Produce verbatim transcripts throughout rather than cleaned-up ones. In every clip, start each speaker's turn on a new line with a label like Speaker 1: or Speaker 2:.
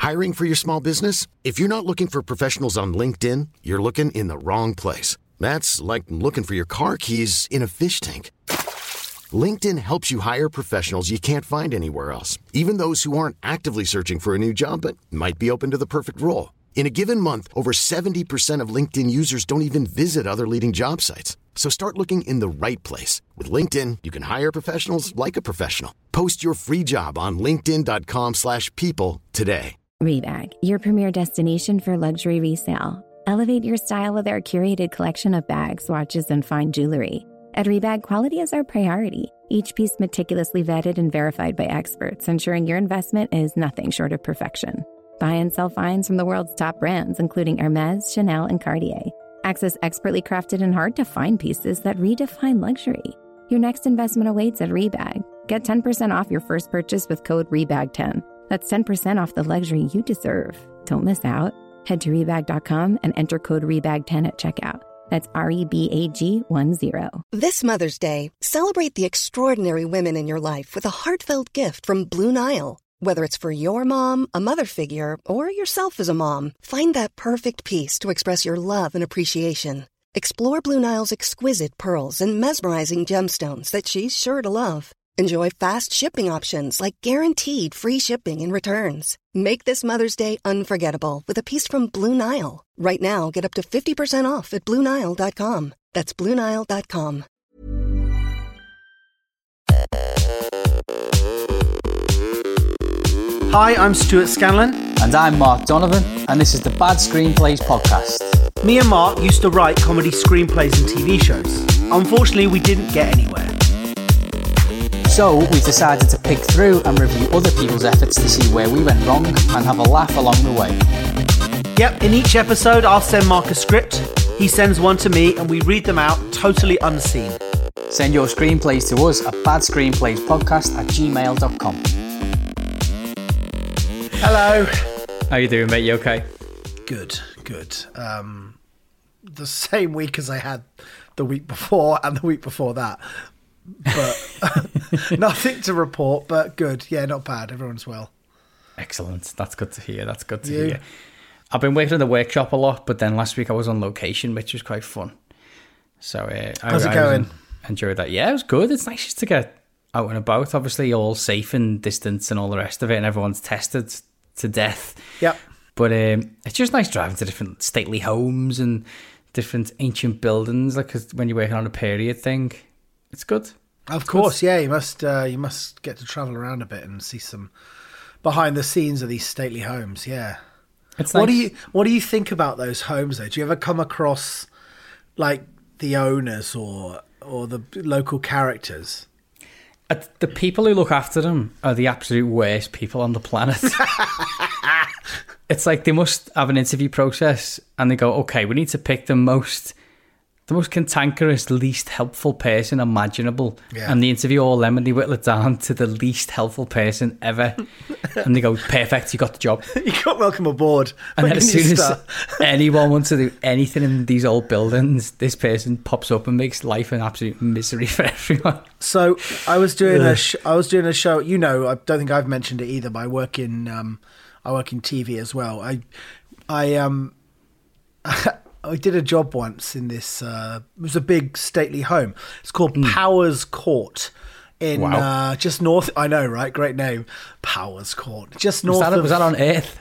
Speaker 1: Hiring for your small business? If you're not looking for professionals on LinkedIn, you're looking in the wrong place. That's like looking for your car keys in a fish tank. LinkedIn helps you hire professionals you can't find anywhere else, even those who aren't actively searching for a new job but might be open to the perfect role. In a given month, over seventy percent of LinkedIn users don't even visit other leading job sites. So start looking in the right place. With LinkedIn, you can hire professionals like a professional. Post your free job on linkedin.com slash people today.
Speaker 2: Rebag, your premier destination for luxury resale. Elevate your style with our curated collection of bags, watches, and fine jewelry. At Rebag, quality is our priority. Each piece meticulously vetted and verified by experts, ensuring your investment is nothing short of perfection. Buy and sell finds from the world's top brands, including Hermes, Chanel, and Cartier. Access expertly crafted and hard-to-find pieces that redefine luxury. Your next investment awaits at Rebag. Get ten percent off your first purchase with code R E B A G ten. That's ten percent off the luxury you deserve. Don't miss out. Head to rebag dot com and enter code R E B A G ten at checkout. That's R E B A G one zero.
Speaker 3: This Mother's Day, celebrate the extraordinary women in your life with a heartfelt gift from Blue Nile. Whether it's for your mom, a mother figure, or yourself as a mom, find that perfect piece to express your love and appreciation. Explore Blue Nile's exquisite pearls and mesmerizing gemstones that she's sure to love. Enjoy fast shipping options like guaranteed free shipping and returns. Make this Mother's Day unforgettable with a piece from Blue Nile. Right now, get up to fifty percent off at blue nile dot com. That's blue nile dot com.
Speaker 4: Hi, I'm Stuart Scanlon.
Speaker 5: And I'm Mark Donovan, and this is the Bad Screenplays podcast.
Speaker 4: Me and Mark used to write comedy screenplays and T V shows. Unfortunately, we didn't get anywhere.
Speaker 5: So we decided to pick through and review other people's efforts to see where we went wrong and have a laugh along the way.
Speaker 4: Yep, in each episode I'll send Mark a script, he sends one to me, and we read them out totally unseen.
Speaker 5: Send your screenplays to us at badscreenplayspodcast at gmail dot com.
Speaker 4: Hello.
Speaker 5: How you doing, mate? You okay?
Speaker 4: Good, good. Um, the same week as I had the week before and the week before that. But nothing to report, but good. Yeah, not bad. Everyone's well.
Speaker 5: Excellent. That's good to hear. That's good to
Speaker 4: You?
Speaker 5: hear. I've been working in the workshop a lot, but then last week I was on location, which was quite fun. So uh,
Speaker 4: How's
Speaker 5: I,
Speaker 4: it going?
Speaker 5: I enjoyed that. Yeah, it was good. It's nice just to get out and about. Obviously, all safe and distance and all the rest of it, and everyone's tested to death.
Speaker 4: Yep.
Speaker 5: But um, it's just nice driving to different stately homes and different ancient buildings. Like 'cause when you're working on a period thing, it's good.
Speaker 4: Of
Speaker 5: it's
Speaker 4: course,
Speaker 5: good.
Speaker 4: yeah. You must uh, you must get to travel around a bit and see some behind the scenes of these stately homes. Yeah.
Speaker 5: It's
Speaker 4: What
Speaker 5: nice.
Speaker 4: do you What do you think about those homes though? Do you ever come across like the owners or or the local characters?
Speaker 5: Uh, The people who look after them are the absolute worst people on the planet. It's like they must have an interview process and they go, okay, we need to pick the most the most cantankerous, least helpful person imaginable.
Speaker 4: Yeah.
Speaker 5: And the interview all them and they whittle it down to the least helpful person ever. And they go, perfect, you got the job.
Speaker 4: You got welcome aboard.
Speaker 5: And
Speaker 4: When
Speaker 5: then as
Speaker 4: you
Speaker 5: soon as
Speaker 4: start.
Speaker 5: anyone wants to do anything in these old buildings, this person pops up and makes life an absolute misery for everyone.
Speaker 4: So I was doing
Speaker 5: Ugh.
Speaker 4: a sh- I was doing a show. You know, I don't think I've mentioned it either. But I work in um, I work in T V as well. I I um I did a job once in this. Uh, it was a big stately home. It's called Powers Court in
Speaker 5: Wow.
Speaker 4: uh, just north. I know, right? Great name, Powers Court. Just north
Speaker 5: Was that,
Speaker 4: of.
Speaker 5: was that on Earth?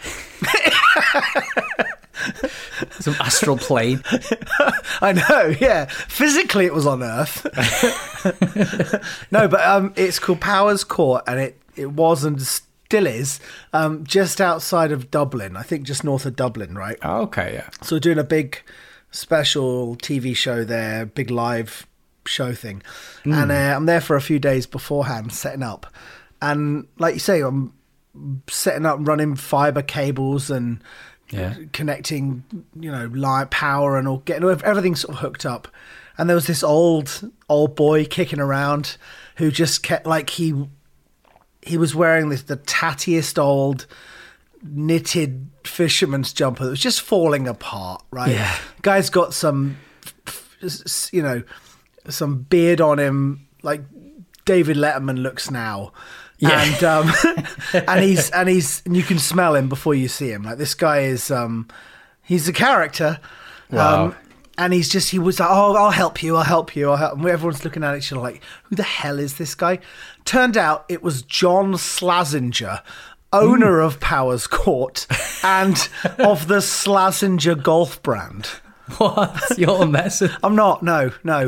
Speaker 5: Some astral plane.
Speaker 4: I know, yeah. Physically, it was on Earth. No, but um, it's called Powers Court, and it, it was and still is um, just outside of Dublin. I think just north of Dublin, right?
Speaker 5: Oh, okay, yeah.
Speaker 4: So we're doing a big special T V show there, big live show thing. And uh, I'm there for a few days beforehand, setting up. And like you say, I'm setting up, running fibre cables and
Speaker 5: Yeah.
Speaker 4: connecting, you know, light power and all, getting everything sort of hooked up. And there was this old old boy kicking around who just kept like he he was wearing this the tattiest old knitted fisherman's jumper that was just falling apart. Right,
Speaker 5: Yeah.
Speaker 4: Guy's got some, you know, some beard on him like David Letterman looks now.
Speaker 5: Yeah.
Speaker 4: And um, and he's and he's and you can smell him before you see him. Like this guy is um, he's a character.
Speaker 5: Wow.
Speaker 4: Um, and he's just he was like, oh, I'll help you, I'll help you, I'll help. And everyone's looking at each other like, who the hell is this guy? Turned out it was John Slazenger, owner mm. of Powers Court and of the Slazenger golf brand.
Speaker 5: What? You're messing.
Speaker 4: I'm not. No, no.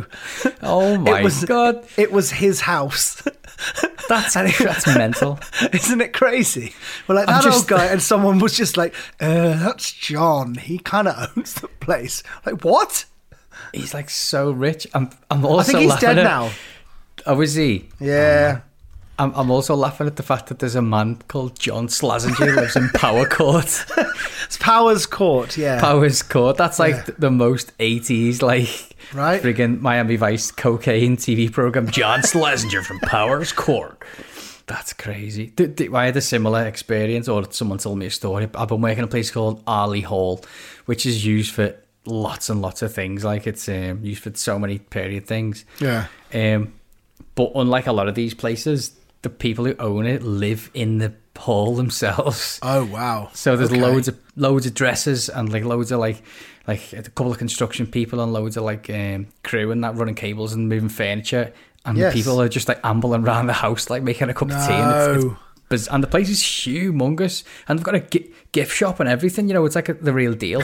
Speaker 5: Oh my
Speaker 4: it was,
Speaker 5: God.
Speaker 4: It was his house.
Speaker 5: That's that's mental.
Speaker 4: Isn't it crazy? Well, like that just... old guy, and someone was just like, uh, that's John. He kind of owns the place. Like, what?
Speaker 5: He's like so rich. I'm I'm also
Speaker 4: I think he's
Speaker 5: laughing
Speaker 4: dead
Speaker 5: at...
Speaker 4: now.
Speaker 5: Oh, is he?
Speaker 4: Yeah.
Speaker 5: Oh, I'm I'm also laughing at the fact that there's a man called John Slazenger who lives in Power Court.
Speaker 4: It's Powers Court, yeah.
Speaker 5: Powers Court. That's like
Speaker 4: yeah.
Speaker 5: the most eighties, like,
Speaker 4: right?
Speaker 5: Friggin' Miami Vice cocaine T V program. John Slazenger from Powers Court. That's crazy. D- d- I had a similar experience, or someone told me a story. I've been working in a place called Arley Hall, which is used for lots and lots of things. Like it's um, used for so many period things.
Speaker 4: Yeah.
Speaker 5: Um, but unlike a lot of these places, the people who own it live in the hall themselves.
Speaker 4: Oh wow!
Speaker 5: So there's
Speaker 4: okay.
Speaker 5: loads of loads of dressers and like loads of like like a couple of construction people and loads of like um, crew and that running cables and moving furniture. And yes. people are just like ambling around the house like making a cup
Speaker 4: no.
Speaker 5: of tea. And, it's, it's biz- and the place is humongous. And they've got a g- gift shop and everything. You know, it's like a, the real deal.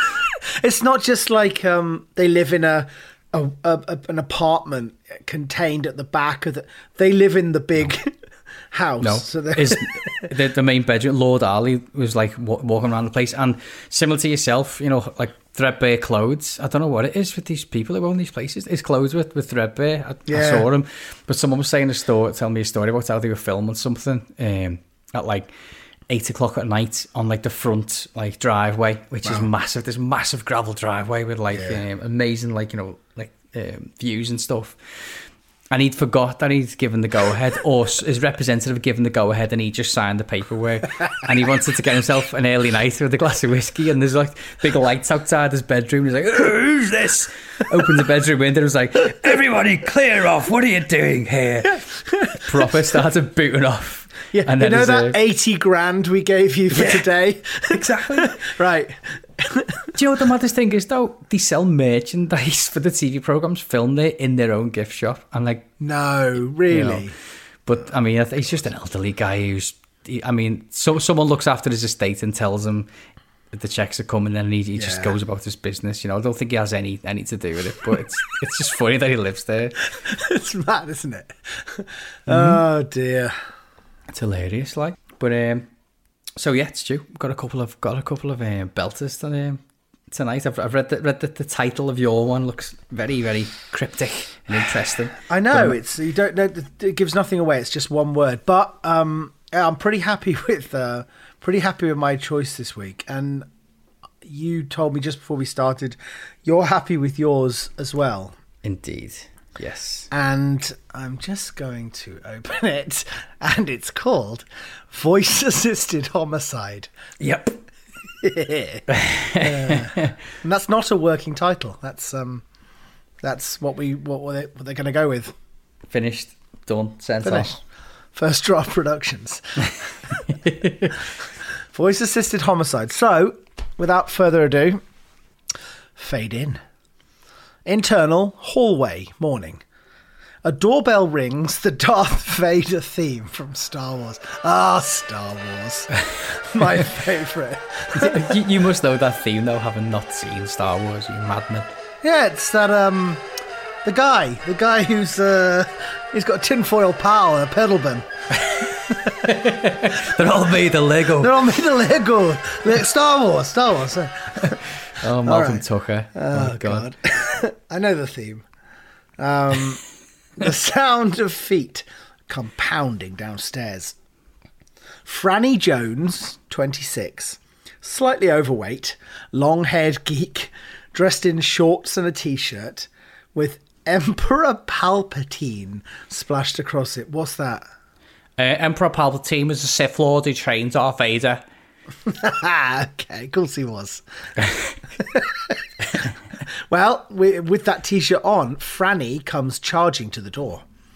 Speaker 4: It's not just like um, they live in a, a, a an apartment contained at the back of the. They live in the big no. house.
Speaker 5: No,
Speaker 4: so
Speaker 5: is the, the main bedroom. Lord Arley was like w- walking around the place, and similar to yourself, you know, like threadbare clothes. I don't know what it is with these people who own these places. His clothes with with threadbare. I, yeah. I saw him, but someone was saying a story, telling me a story about how they were filming something um, at like eight o'clock at night on like the front like driveway, which wow. is massive. This massive gravel driveway with like yeah. um, amazing like you know like um, views and stuff. And he'd forgot that he'd given the go-ahead, or his representative had given the go-ahead, and he just signed the paperwork. And he wanted to get himself an early night with a glass of whiskey, and there's like big lights outside his bedroom. He's like, who's this? Opens the bedroom window and was like, everybody clear off, what are you doing here? Proper started booting off.
Speaker 4: Yeah,
Speaker 5: and
Speaker 4: you
Speaker 5: then
Speaker 4: know that
Speaker 5: a,
Speaker 4: eighty grand we gave you for
Speaker 5: yeah,
Speaker 4: today?
Speaker 5: Exactly.
Speaker 4: Right.
Speaker 5: Do you know what the maddest thing is though? They sell merchandise for the T V programs filmed there in their own gift shop. And like,
Speaker 4: no, really?
Speaker 5: You know, but I mean, he's just an elderly guy who's, I mean, so someone looks after his estate and tells him that the checks are coming, and he, he yeah. just goes about his business. You know, I don't think he has any any to do with it, but it's it's just funny that he lives there.
Speaker 4: It's mad, isn't it? Mm-hmm. Oh dear,
Speaker 5: it's hilarious. Like, but um. So yeah, Stu, got a couple of got a couple of um, belters to, um, tonight. I've I've read that read that the title of your one looks very very cryptic and interesting.
Speaker 4: I know
Speaker 5: but,
Speaker 4: it's you don't know it gives nothing away. It's just one word, but um, I'm pretty happy with uh, pretty happy with my choice this week. And you told me just before we started, you're happy with yours as well.
Speaker 5: Indeed. Yes.
Speaker 4: And I'm just going to open it, and it's called Voice Assisted Homicide.
Speaker 5: Yep.
Speaker 4: uh, and that's not a working title. That's um, that's what we what, they, what they're going to go with.
Speaker 5: Finished, done, sent
Speaker 4: Finished.
Speaker 5: off.
Speaker 4: First Draft Productions. Voice Assisted Homicide. So, without further ado, fade in. Internal hallway morning. A doorbell rings, the Darth Vader theme from Star Wars. Ah, Star Wars. My favourite.
Speaker 5: you, you must know that theme though, having not seen Star Wars, you madman.
Speaker 4: Yeah, it's that um the guy, the guy who's uh he's got a tinfoil pal and a pedal bin.
Speaker 5: They're all made of Lego.
Speaker 4: They're all made of Lego. Like Star Wars, Star Wars.
Speaker 5: Oh, Malcolm
Speaker 4: right.
Speaker 5: Tucker.
Speaker 4: Oh,
Speaker 5: oh God.
Speaker 4: God. I know the theme. Um, the sound of feet come pounding downstairs. Franny Jones, twenty-six, slightly overweight, long-haired geek, dressed in shorts and a t-shirt, with Emperor Palpatine splashed across it. What's that?
Speaker 5: Uh, Emperor Palpatine was a Sith Lord who trained Darth Vader.
Speaker 4: Okay, of course he was. Well, with that t-shirt on, Franny comes charging to the door.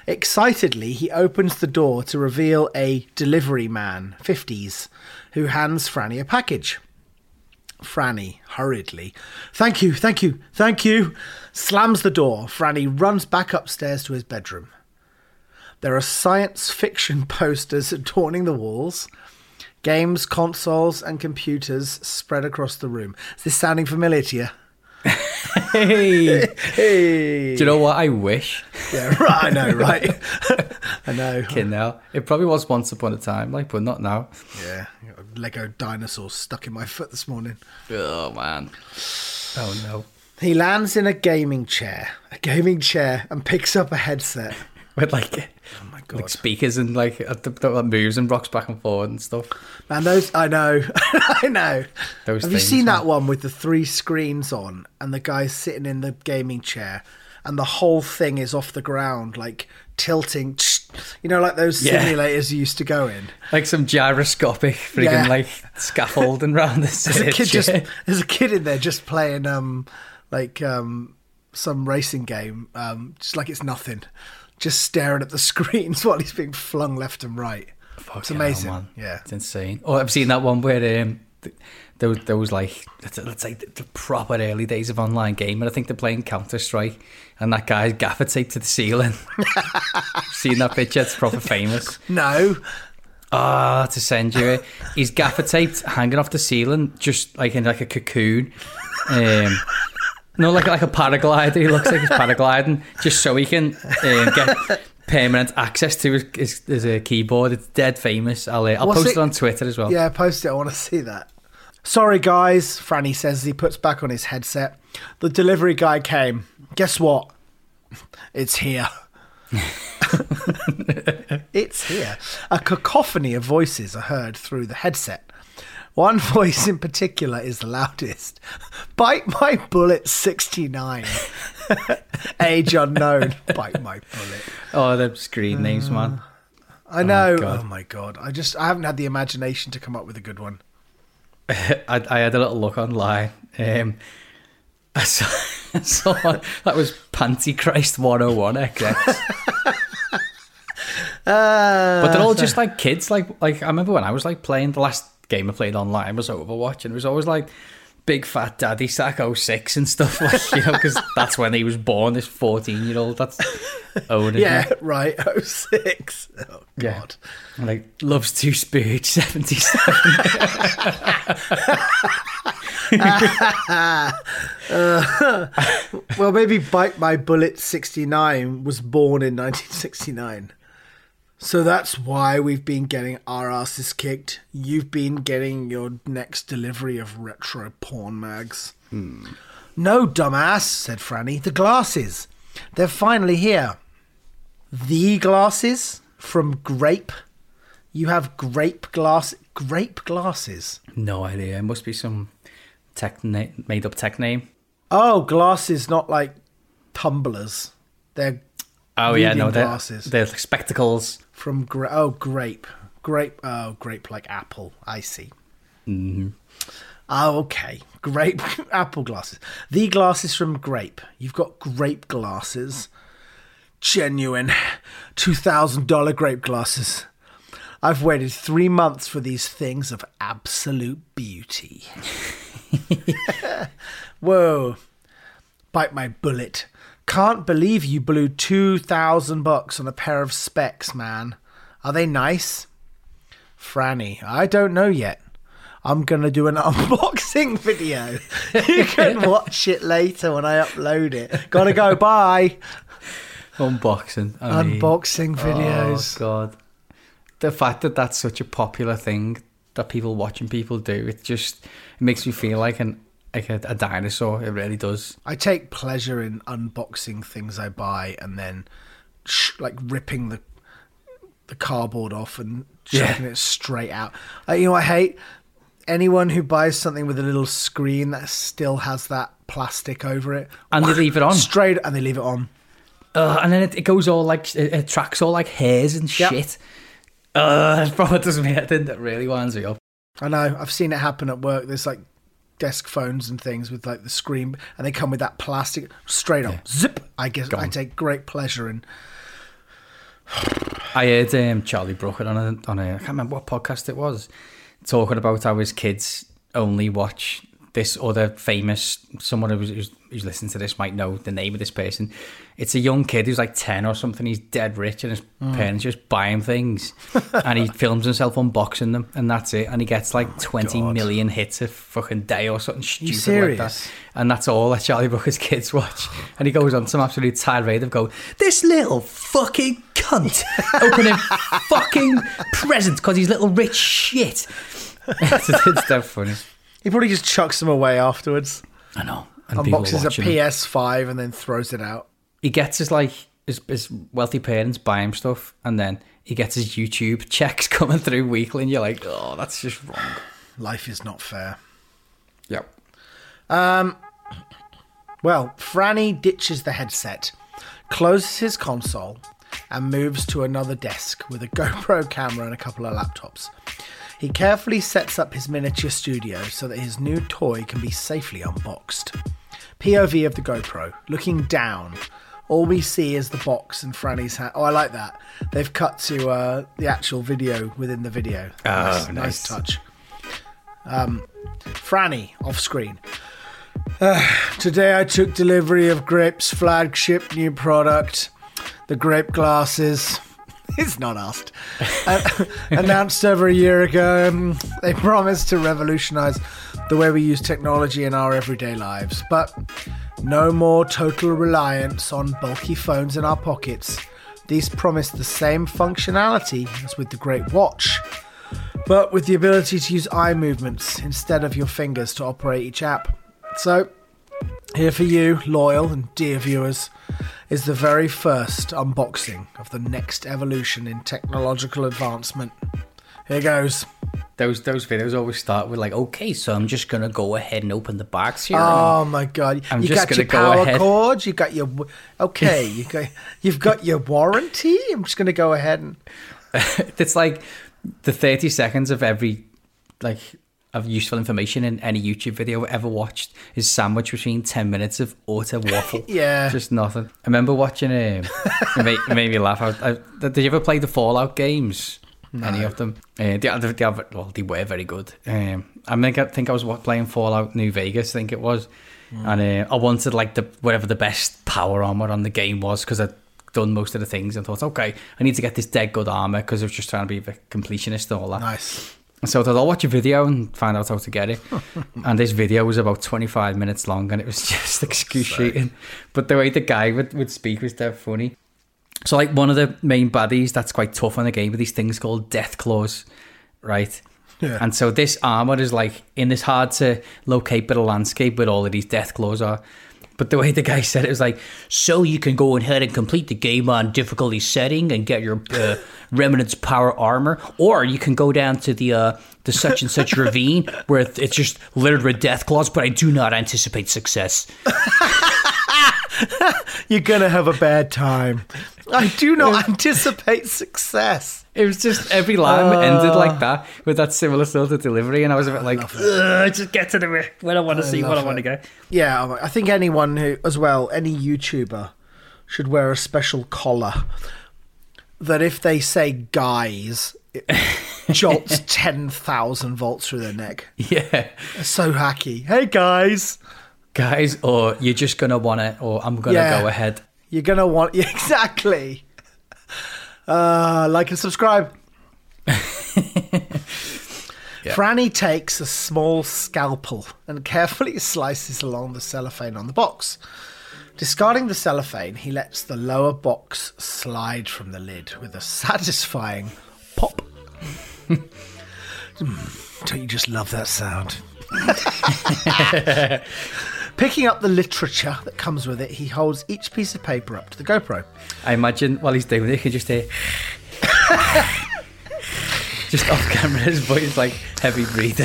Speaker 4: Excitedly, he opens the door to reveal a delivery man, fifties, who hands Franny a package. Franny, hurriedly, "Thank you, thank you, thank you," slams the door. Franny runs back upstairs to his bedroom. There are science fiction posters adorning the walls. Games, consoles, and computers spread across the room. Is this sounding familiar to you?
Speaker 5: Hey.
Speaker 4: Hey.
Speaker 5: Do you know what I wish?
Speaker 4: Yeah, right, I know, right? I know.
Speaker 5: Kid now. It probably was once upon a time, like, but not now.
Speaker 4: Yeah, got a Lego dinosaur stuck in my foot this morning.
Speaker 5: Oh, man. Oh, no.
Speaker 4: He lands in a gaming chair, a gaming chair, and picks up a headset.
Speaker 5: With, like,
Speaker 4: Oh my god,
Speaker 5: like speakers and, like, uh, the, the, moves and rocks back and forward and stuff.
Speaker 4: man! Those I know, I know.
Speaker 5: Those
Speaker 4: Have
Speaker 5: things,
Speaker 4: you seen
Speaker 5: man.
Speaker 4: that one with the three screens on, and the guy's sitting in the gaming chair, and the whole thing is off the ground, like tilting? You know, like those
Speaker 5: Yeah.
Speaker 4: simulators you used to go in.
Speaker 5: Like some gyroscopic friggin'
Speaker 4: Yeah.
Speaker 5: like scaffolding around this.
Speaker 4: There's a kid
Speaker 5: chair.
Speaker 4: just there's a kid in there just playing um like um some racing game, um just like it's nothing, just staring at the screens while he's being flung left and right. It's
Speaker 5: Fucking
Speaker 4: amazing.
Speaker 5: hell, man.
Speaker 4: Yeah.
Speaker 5: It's insane. Oh, I've seen that one where um, th- there was, there was like, let's, let's say the, the proper early days of online gaming. I think they're playing Counter-Strike and that guy's gaffer taped to the ceiling. Seen that picture? It's proper famous.
Speaker 4: No.
Speaker 5: Ah, to send you it. He's gaffer taped hanging off the ceiling, just like in like a cocoon. Um, no, like like a paraglider. He looks like he's paragliding, just so he can um, get permanent access to his, his, his uh, keyboard. It's dead famous. I'll uh, I'll
Speaker 4: What's
Speaker 5: post
Speaker 4: it-
Speaker 5: it on Twitter as well.
Speaker 4: Yeah, post it. I want to see that. Sorry, guys, Franny says as he puts back on his headset. The delivery guy came. Guess what? It's here. It's here. A cacophony of voices are heard through the headset. One voice in particular is the loudest. Bite my bullet sixty-nine. Age unknown. Bite my bullet.
Speaker 5: Oh, the screen names, man.
Speaker 4: I know.
Speaker 5: God.
Speaker 4: Oh my god. I just I haven't had the imagination to come up with a good one.
Speaker 5: I, I had a little look online. Um, I saw, I saw one that was Pantychrist one oh one X X.
Speaker 4: Uh,
Speaker 5: But they're all just like kids. Like, like I remember when I was like playing, the last game I played online was Overwatch, and it was always like Big Fat Daddy Sack oh six and stuff, like, you know, because that's when he was born, this fourteen year old. That's old. isn't
Speaker 4: yeah,
Speaker 5: it?
Speaker 4: right. oh six. Oh
Speaker 5: Yeah.
Speaker 4: god.
Speaker 5: Like, loves to spooge seventy-seven.
Speaker 4: Well, maybe Bite My Bullet sixty-nine was born in nineteen sixty-nine. So that's why we've been getting our asses kicked. You've been getting your next delivery of retro porn mags.
Speaker 5: Hmm.
Speaker 4: No, dumbass, said Franny. The glasses. They're finally here. The glasses from Grape. You have grape glass, grape glasses.
Speaker 5: No idea. It must be some tech na- made up tech name.
Speaker 4: Oh, glasses, not like tumblers. They're
Speaker 5: Oh yeah,
Speaker 4: reading
Speaker 5: no, they're,
Speaker 4: glasses.
Speaker 5: they're like spectacles.
Speaker 4: From gra- oh grape, grape oh grape like apple. I see.
Speaker 5: Mm-hmm.
Speaker 4: Oh okay, grape apple glasses. The glasses from Grape. You've got grape glasses, genuine, two thousand dollar grape glasses. I've waited three months for these things of absolute beauty. Whoa! Bite my bullet. Can't believe you blew two thousand bucks on a pair of specs, man. Are they nice? Franny, I don't know yet. I'm going to do an unboxing video. You can watch it later when I upload it. Gotta go, bye.
Speaker 5: Unboxing. I mean,
Speaker 4: Unboxing videos.
Speaker 5: Oh, God. The fact that that's such a popular thing that people watching people do, it just it makes me feel like an like a, a dinosaur. It really does.
Speaker 4: I take pleasure in unboxing things I buy and then sh- like ripping the the cardboard off and chucking
Speaker 5: Yeah.
Speaker 4: it straight out. Uh, you know what I hate? Anyone who buys something with a little screen that still has that plastic over it.
Speaker 5: And they leave it on.
Speaker 4: Straight, and they leave it on.
Speaker 5: Uh, and then it, it goes all like, it attracts all like hairs and
Speaker 4: Yep.
Speaker 5: shit. Uh, it probably doesn't mean anything. That really winds me up.
Speaker 4: I know. I've seen it happen at work. There's like desk phones and things with like the screen, and they come with that plastic straight up.
Speaker 5: Yeah.
Speaker 4: Zip. I guess I
Speaker 5: Gone.
Speaker 4: take great pleasure in
Speaker 5: I heard um, Charlie Brooker on a, on a, I can't remember what podcast it was, talking about how his kids only watch this other famous, someone who's, who's, who's listening to this might know the name of this person. It's a young kid who's like ten or something. He's dead rich and his mm. parents just buy him things and he films himself unboxing them and that's it. And he gets like oh twenty God. million hits a fucking day or something stupid like that. And that's all that Charlie Brooker's kids watch. And he goes on some absolute tirade of going, this little fucking cunt opening fucking presents because he's little rich shit. it's, it's that funny.
Speaker 4: He probably just chucks them away afterwards.
Speaker 5: I know. And
Speaker 4: unboxes a P S five and then throws it out.
Speaker 5: He gets his like his, his wealthy parents buy him stuff, and then he gets his YouTube checks coming through weekly, and you're like, oh, that's just wrong.
Speaker 4: Life is not fair.
Speaker 5: Yep.
Speaker 4: Um. Well, Franny ditches the headset, closes his console, and moves to another desk with a GoPro camera and a couple of laptops. He carefully sets up his miniature studio so that his new toy can be safely unboxed. P O V of the GoPro, looking down. All we see is the box and Franny's hand. Oh, I like that. They've cut to uh, the actual video within the video.
Speaker 5: Oh,
Speaker 4: nice,
Speaker 5: nice.
Speaker 4: nice touch. Um, Franny, off screen. Uh, today I took delivery of Grape's flagship new product, the Grape glasses. It's not asked. Uh, announced over a year ago, um, they promised to revolutionise the way we use technology in our everyday lives. But no more total reliance on bulky phones in our pockets. These promise the same functionality as with the Grape Watch, but with the ability to use eye movements instead of your fingers to operate each app. So, here for you, loyal and dear viewers, is the very first unboxing of the next evolution in technological advancement. Here goes.
Speaker 5: Those those videos always start with like, okay, so I'm just going to go ahead and open the box here.
Speaker 4: Oh my God.
Speaker 5: I'm
Speaker 4: you
Speaker 5: just
Speaker 4: got your
Speaker 5: go
Speaker 4: power
Speaker 5: ahead.
Speaker 4: cords, you got your, okay, you got, you've got your warranty. I'm just going to go ahead and.
Speaker 5: It's like the thirty seconds of every, like, of useful information in any YouTube video I've ever watched is sandwiched between ten minutes of utter waffle.
Speaker 4: Yeah.
Speaker 5: Just nothing. I remember watching um, it. Made, it made me laugh. I, I, did you ever play the Fallout games? No. Any of them? Uh, they, they, they, well, they were very good. Um, I, mean, I think I was playing Fallout New Vegas, I think it was. Mm. And uh, I wanted like the whatever the best power armor on the game was because I'd done most of the things and thought, okay, I need to get this dead good armor because I was just trying to be a completionist and all that.
Speaker 4: Nice.
Speaker 5: So I thought, I'll watch a video and find out how to get it. And this video was about twenty-five minutes long and it was just excruciating. But the way the guy would, would speak was dead funny. So like one of the main baddies that's quite tough on the game with these things called death claws, right?
Speaker 4: Yeah.
Speaker 5: And so this armor is like in this hard to locate bit of landscape where all of these death claws are. But the way the guy said it was like, so you can go ahead and complete the game on difficulty setting and get your uh, Remnant's power armor, or you can go down to the uh, the such and such ravine where it's just littered with death claws, but I do not anticipate success.
Speaker 4: You're going to have a bad time. I do not anticipate success.
Speaker 5: It was just every line uh, ended like that with that similar sort of delivery, and I was a bit like, just get to the bit when I want to see what I want to go.
Speaker 4: Yeah, I think anyone who, as well, any YouTuber should wear a special collar that if they say guys, it jolts ten thousand volts through their neck.
Speaker 5: Yeah.
Speaker 4: It's so hacky. Hey, guys.
Speaker 5: Guys, or you're just going to want it, or I'm going to yeah, go ahead.
Speaker 4: You're going to want... Yeah, exactly. Uh, like and subscribe. Yeah. Franny takes a small scalpel and carefully slices along the cellophane on the box. Discarding the cellophane, he lets the lower box slide from the lid with a satisfying pop. Don't you just love that sound? Picking up the literature that comes with it, he holds each piece of paper up to the GoPro.
Speaker 5: I imagine while he's doing it, he can just hear... just off camera, his voice like heavy breathing.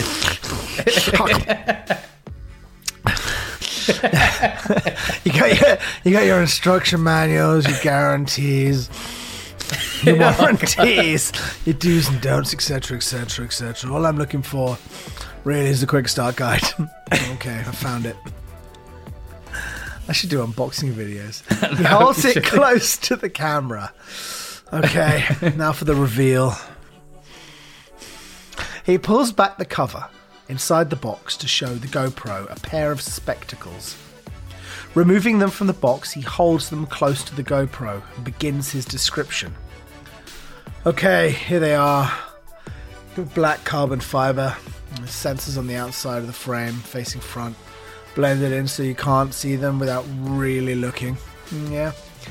Speaker 4: you got your, you got your instruction manuals, your guarantees, your warranties, your do's and don'ts, et cetera, et cetera, et cetera. All I'm looking for really is a quick start guide. Okay, I found it. I should do unboxing videos. He holds it close to the camera. Okay, now for the reveal. He pulls back the cover inside the box to show the GoPro a pair of spectacles. Removing them from the box, he holds them close to the GoPro and begins his description. Okay, here they are. Black carbon fibre, sensors on the outside of the frame, facing front, blended in so you can't see them without really looking. Yeah.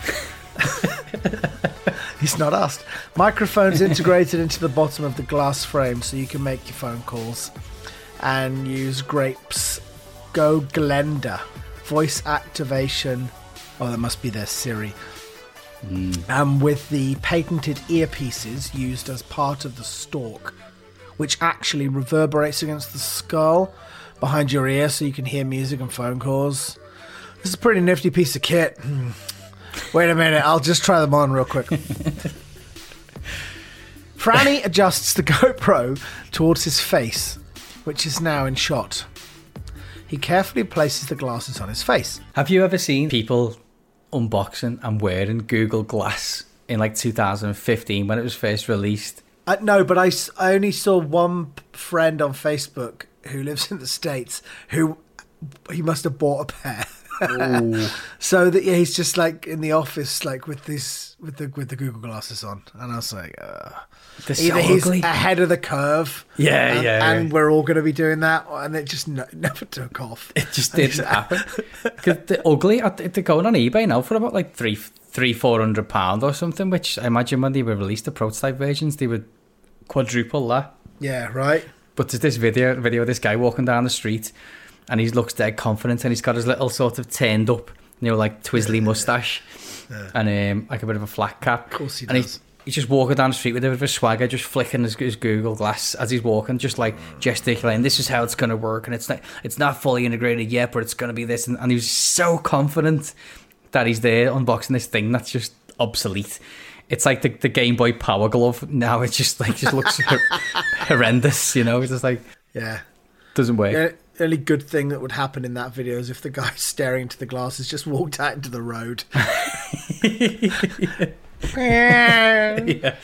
Speaker 4: He's not asked. Microphones integrated into the bottom of the glass frame so you can make your phone calls. And use Grape's Go Glenda voice activation. Oh, that must be their Siri. Mm. And with the patented earpieces used as part of the stalk, which actually reverberates against the skull behind your ear so you can hear music and phone calls. This is a pretty nifty piece of kit. Wait a minute, I'll just try them on real quick. Franny adjusts the GoPro towards his face, which is now in shot. He carefully places the glasses on his face.
Speaker 5: Have you ever seen people unboxing and wearing Google Glass in like two thousand fifteen when it was first released?
Speaker 4: Uh, no, but I, I only saw one friend on Facebook who lives in the States who he must have bought a pair. So that yeah, he's just like in the office, like with this with the with the Google glasses on, and I was like, uh, either
Speaker 5: so
Speaker 4: he's
Speaker 5: ugly.
Speaker 4: ahead of the curve,
Speaker 5: yeah,
Speaker 4: and,
Speaker 5: yeah,
Speaker 4: and
Speaker 5: yeah.
Speaker 4: we're all going to be doing that, and it just no, never took off.
Speaker 5: It just didn't happen. Because they're ugly. They're going on eBay now for about like three, three, four hundred pound or something. Which I imagine when they were released, the prototype versions, they would quadruple that.
Speaker 4: Yeah, right.
Speaker 5: But there's this video, video of this guy walking down the street. And he looks dead confident, and he's got his little sort of turned up, you know, like twizzly mustache, yeah. and um, like a bit of a flat cap.
Speaker 4: Of course he
Speaker 5: and
Speaker 4: does.
Speaker 5: He, he's just walking down the street with a bit of a swagger, just flicking his, his Google Glass as he's walking, just like gesticulating. This is how it's going to work, and it's not, it's not fully integrated yet, but it's going to be this. And, and he was so confident that he's there unboxing this thing that's just obsolete. It's like the, the Game Boy Power Glove now. It just like just looks horrendous, you know. It's just like
Speaker 4: yeah,
Speaker 5: doesn't work.
Speaker 4: Yeah. The only good thing that would happen in that video is if the guy staring into the glasses just walked out into the road.
Speaker 5: yeah.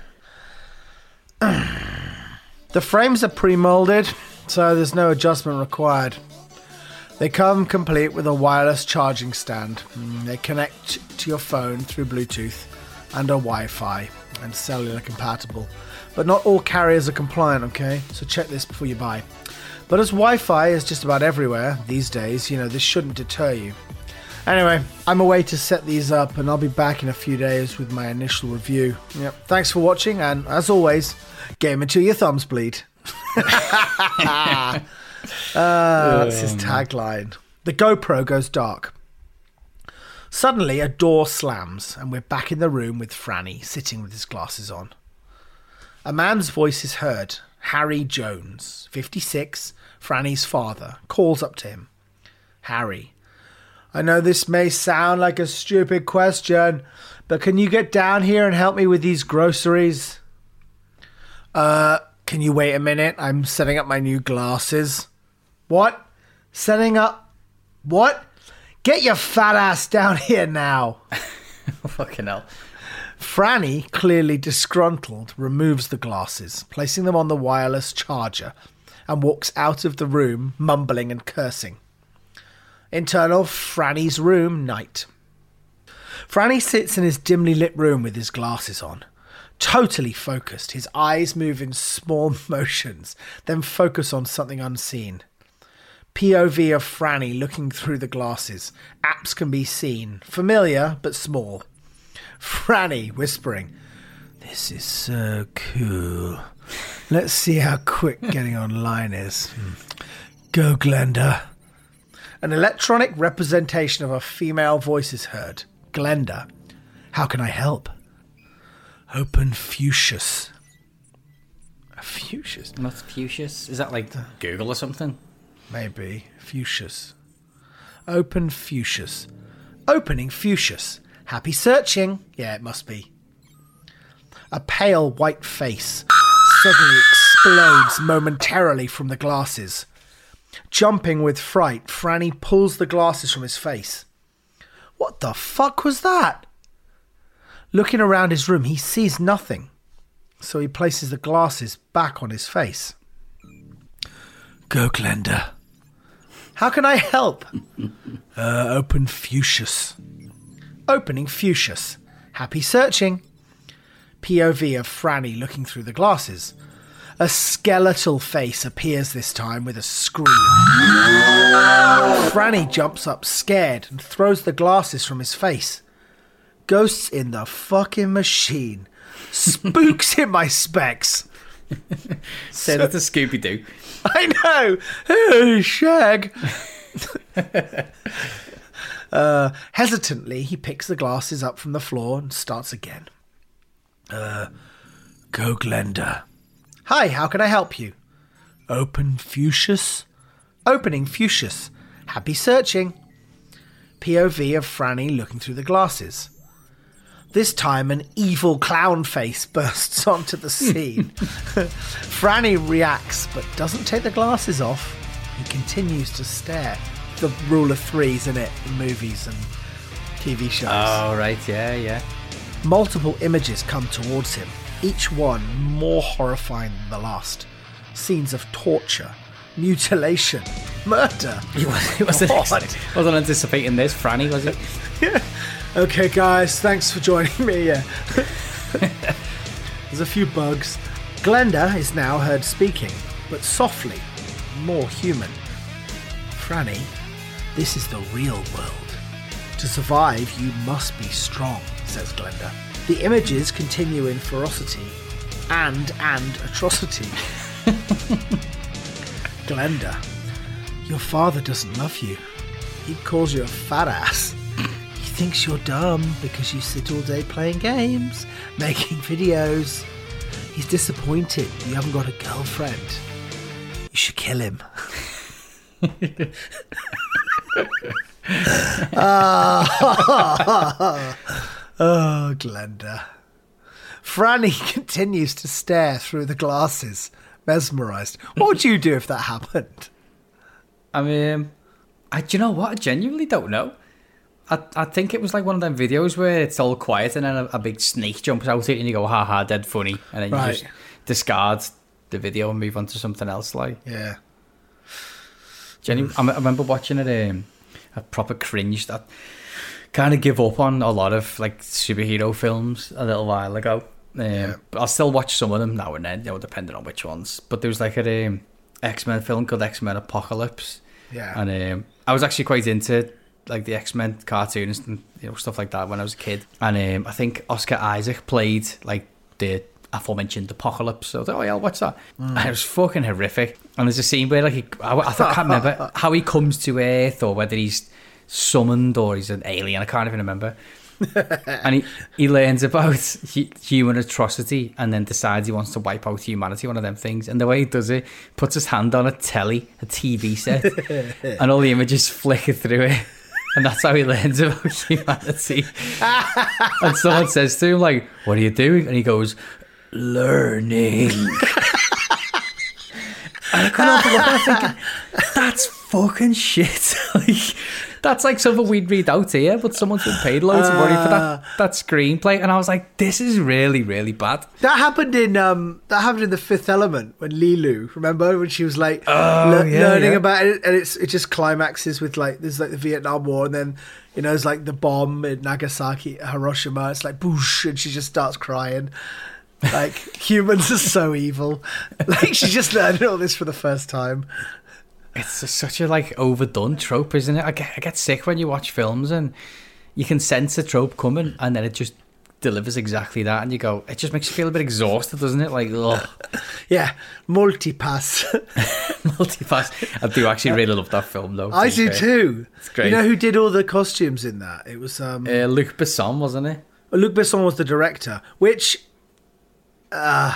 Speaker 4: The frames are pre-molded, so there's no adjustment required. They come complete with a wireless charging stand. They connect to your phone through Bluetooth and are Wi-Fi and cellular compatible. But not all carriers are compliant, okay? So check this before you buy. But as Wi-Fi is just about everywhere these days, you know, this shouldn't deter you. Anyway, I'm away to set these up, and I'll be back in a few days with my initial review. Yep. Thanks for watching, and as always, game until your thumbs bleed. uh, that's his tagline. The GoPro goes dark. Suddenly, a door slams, and we're back in the room with Franny, sitting with his glasses on. A man's voice is heard. Harry Jones, fifty-six, Franny's father, calls up to him. Harry, I know this may sound like a stupid question, but can you get down here and help me with these groceries? Uh, can you wait a minute? I'm setting up my new glasses. What? Setting up? What? Get your fat ass down here now.
Speaker 5: Fucking hell.
Speaker 4: Franny, clearly disgruntled, removes the glasses, placing them on the wireless charger, and walks out of the room, mumbling and cursing. Internal Franny's room, night. Franny sits in his dimly lit room with his glasses on. Totally focused, his eyes move in small motions, then focus on something unseen. P O V of Franny looking through the glasses. Apps can be seen, familiar but small. Franny whispering, this is so cool. Let's see how quick getting online is. Go, Glenda. An electronic representation of a female voice is heard. Glenda, how can I help? Open Fuchsius. Fuchsius?
Speaker 5: Not Fuchsius? Is that like Google or something?
Speaker 4: Maybe. Fuchsius. Open Fuchsius. Opening Fuchsius. Happy searching. Yeah, it must be. A pale white face suddenly explodes momentarily from the glasses. Jumping with fright, Franny pulls the glasses from his face. What the fuck was that? Looking around his room, he sees nothing. So he places the glasses back on his face. Go, Glenda. How can I help? uh, open Fuchsius. Opening Fuchsius. Happy searching. P O V of Franny looking through the glasses. A skeletal face appears this time with a scream. Franny jumps up scared and throws the glasses from his face. Ghosts in the fucking machine. Spooks in my specs.
Speaker 5: Say that to Scooby-Doo.
Speaker 4: I know. Hey, Shag. uh, hesitantly, he picks the glasses up from the floor and starts again. Uh, go, Glenda. Hi, how can I help you? Open Fuchsius. Opening Fuchsius. Happy searching. P O V of Franny looking through the glasses. This time, an evil clown face bursts onto the scene. Franny reacts, but doesn't take the glasses off. He continues to stare. The rule of threes in it, in movies and T V shows.
Speaker 5: Oh, right, yeah, yeah.
Speaker 4: Multiple images come towards him, each one more horrifying than the last. Scenes of torture, mutilation, murder.
Speaker 5: He wasn't, wasn't, wasn't anticipating this, Franny, was he?
Speaker 4: Yeah. Okay, guys, thanks for joining me. Yeah. There's a few bugs. Glenda is now heard speaking, but softly, more human. Franny, this is the real world. To survive, you must be strong, says Glenda. The images continue in ferocity and and atrocity. Glenda, your father doesn't love you. He calls you a fat ass. He thinks you're dumb because you sit all day playing games, making videos. He's disappointed you haven't got a girlfriend. You should kill him. oh, oh, Glenda. Franny continues to stare through the glasses, mesmerised. What would you do if that happened?
Speaker 5: I mean, I, do you know what? I genuinely don't know. I I think it was like one of them videos where it's all quiet and then a, a big snake jumps out at it and you go, ha ha, dead funny. And then
Speaker 4: right.
Speaker 5: you just discard the video and move on to something else. Like,
Speaker 4: yeah.
Speaker 5: Genuine, I, I remember watching it, um, a proper cringe that kind of give up on a lot of like superhero films a little while ago. Um, yeah. But I'll still watch some of them now and then, you know, depending on which ones. But there was like a um, X-Men film called X-Men Apocalypse.
Speaker 4: Yeah.
Speaker 5: And um, I was actually quite into like the X-Men cartoons and, you know, stuff like that when I was a kid. And um, I think Oscar Isaac played like the aforementioned Apocalypse. So I thought, oh yeah, I'll watch that. Mm. And it was fucking horrific. And there's a scene where like he, I, I can't remember how he comes to Earth or whether he's summoned or he's an alien. I can't even remember. And he, he learns about human atrocity and then decides he wants to wipe out humanity, one of them things. And the way he does it, puts his hand on a telly, a T V set, and all the images flicker through it. And that's how he learns about humanity. And someone says to him, like, what are you doing? And he goes, learning. And I couldn't help but look at it thinking, that's fucking shit. Like, that's like something we'd read out here, but someone's been paid loads of money for that, that screenplay. And I was like, this is really, really bad.
Speaker 4: That happened in um, that happened in The Fifth Element when Lilu, remember when she was like
Speaker 5: oh,
Speaker 4: le-
Speaker 5: yeah,
Speaker 4: learning
Speaker 5: yeah.
Speaker 4: about it, and it's it just climaxes with like there's like the Vietnam War, and then you know it's like the bomb in Nagasaki, Hiroshima. It's like boosh, and she just starts crying. Like humans are so evil. Like she's just learning all this for the first time.
Speaker 5: It's a, such a like overdone trope, isn't it? I get, I get sick when you watch films and you can sense a trope coming and then it just delivers exactly that and you go, it just makes you feel a bit exhausted, doesn't it? Like, ugh.
Speaker 4: Yeah, multipass.
Speaker 5: Multipass. I do actually really love that film though.
Speaker 4: I do fair. too.
Speaker 5: It's great.
Speaker 4: You know who did all the costumes in that? It was um,
Speaker 5: uh, Luc Besson, wasn't it?
Speaker 4: Luc Besson was the director, which uh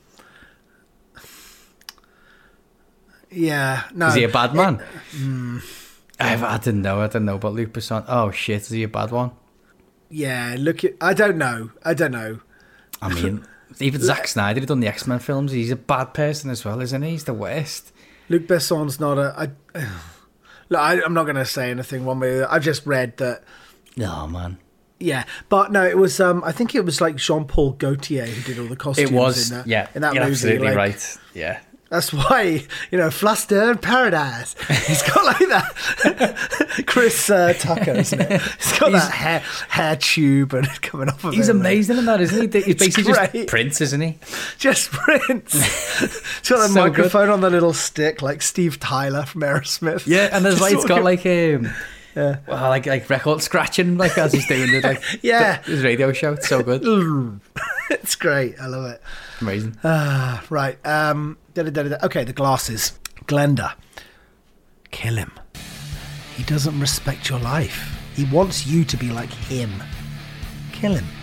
Speaker 4: yeah, no.
Speaker 5: Is he a bad man?
Speaker 4: It, mm,
Speaker 5: I, I didn't know. I didn't know about Luc Besson. Oh shit, is he a bad one?
Speaker 4: Yeah, look at. I don't know. I don't know.
Speaker 5: I mean, even Zack Snyder had done the X-Men films. He's a bad person as well, isn't he? He's the worst.
Speaker 4: Luc Besson's not a. I, look, I, I'm not going to say anything one way or the other. I've just read that.
Speaker 5: Oh man.
Speaker 4: Yeah, but no, it was. Um, I think it was like Jean-Paul Gaultier who did all the costumes.
Speaker 5: It was,
Speaker 4: in that,
Speaker 5: yeah,
Speaker 4: in that
Speaker 5: you're
Speaker 4: movie.
Speaker 5: absolutely
Speaker 4: like,
Speaker 5: right. Yeah,
Speaker 4: that's why you know Fluster in Paradise. He's got like that. Chris uh, Tucker, isn't it? He's got
Speaker 5: He's-
Speaker 4: that hair hair tube and coming off of
Speaker 5: he's
Speaker 4: him.
Speaker 5: amazing in that, isn't he? He's basically
Speaker 4: great.
Speaker 5: just Prince, isn't he?
Speaker 4: Just Prince. He's got a
Speaker 5: So
Speaker 4: microphone on the little stick, like Steve Tyler from Aerosmith.
Speaker 5: Yeah, and there's
Speaker 4: Just
Speaker 5: like it's got
Speaker 4: walking-
Speaker 5: like um, yeah, well, like like record scratching, like as he's doing the like
Speaker 4: Yeah.
Speaker 5: the- his radio show. It's so good,
Speaker 4: It's great. I love it.
Speaker 5: amazing.
Speaker 4: Ah, right. Um, da, da, da, da. Okay, the glasses. Glenda. Kill him. He doesn't respect your life. He wants you to be like him. Kill him.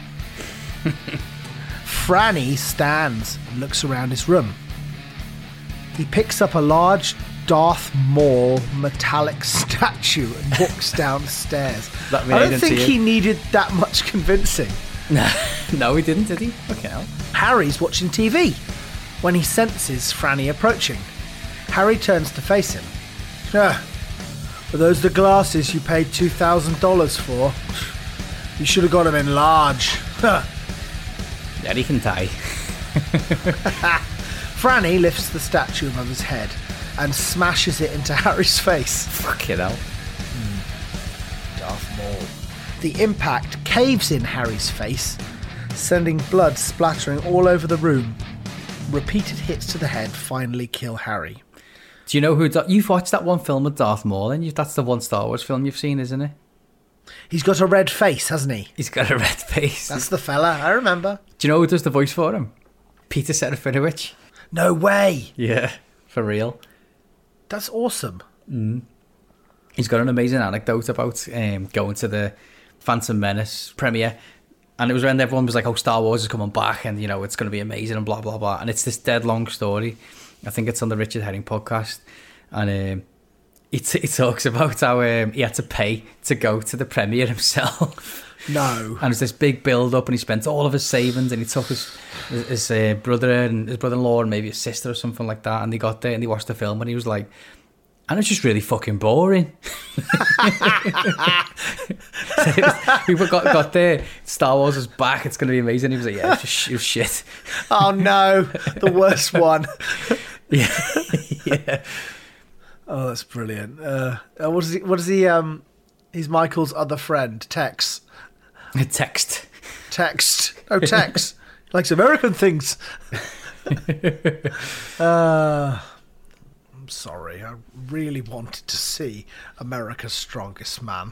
Speaker 4: Franny stands and looks around his room. He picks up a large Darth Maul metallic statue and walks downstairs.
Speaker 5: That
Speaker 4: I don't
Speaker 5: made him
Speaker 4: think
Speaker 5: see
Speaker 4: he
Speaker 5: it.
Speaker 4: needed that much convincing.
Speaker 5: No, he didn't, did he? Okay, hell.
Speaker 4: Harry's watching T V when he senses Franny approaching. Harry turns to face him. Ah, are those the glasses you paid two thousand dollars for? You should have got them in large.
Speaker 5: Yeah, he can die.
Speaker 4: Franny lifts the statue above his head and smashes it into Harry's face.
Speaker 5: Fuck it hell.
Speaker 4: Darth Maul. The impact caves in Harry's face, sending blood splattering all over the room. Repeated hits to the head finally kill Harry.
Speaker 5: Do you know who? Da- you've watched that one film with Darth Maul, and you, that's the one Star Wars film you've seen, isn't it?
Speaker 4: He's got a red face, hasn't he?
Speaker 5: He's got a red face.
Speaker 4: That's the fella, I remember.
Speaker 5: Do you know who does the voice for him? Peter Serafinowicz.
Speaker 4: No way.
Speaker 5: Yeah, for real.
Speaker 4: That's awesome.
Speaker 5: He's got an amazing anecdote about um, going to the Phantom Menace premiere, and it was when everyone was like, "Oh, Star Wars is coming back, and you know it's going to be amazing," and blah blah blah. And it's this dead long story. I think it's on the Richard Herring podcast, and um, he, t- he talks about how um, he had to pay to go to the premiere himself.
Speaker 4: No.
Speaker 5: And it's this big build up, and he spent all of his savings, and he took his his, his uh, brother and his brother-in-law and maybe his sister or something like that, and they got there and they watched the film, and he was like, and it's just really fucking boring. We got got there, Star Wars is back, it's going to be amazing. He was like, yeah, it's just it was shit.
Speaker 4: Oh no, the worst one.
Speaker 5: Yeah, yeah.
Speaker 4: Oh, that's brilliant. Uh, uh, what is he? What is he? Um, he's Michael's other friend, Tex.
Speaker 5: A text.
Speaker 4: Text. Oh, Tex. He likes American things. uh, I'm sorry. I really wanted to see America's Strongest Man.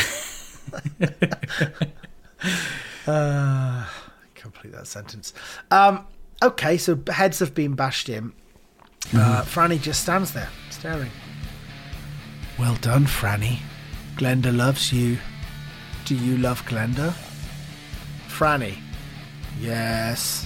Speaker 4: uh, complete that sentence. Um, okay, so heads have been bashed in. Uh, Franny just stands there, staring. Well done, Franny. Glenda loves you. Do you love Glenda? Franny. Yes.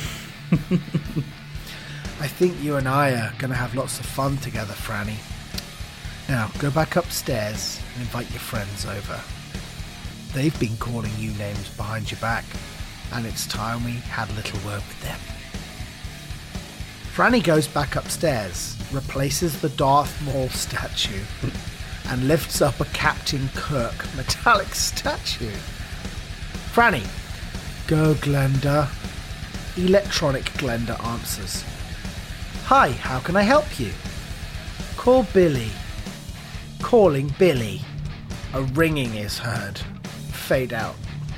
Speaker 4: I think you and I are going to have lots of fun together, Franny. Now, go back upstairs and invite your friends over. They've been calling you names behind your back, and it's time we had a little word with them. Franny goes back upstairs, replaces the Darth Maul statue, and lifts up a Captain Kirk metallic statue. Franny, go Glenda. Electronic Glenda answers. Hi, how can I help you? Call Billy. Calling Billy. A ringing is heard. Fade out.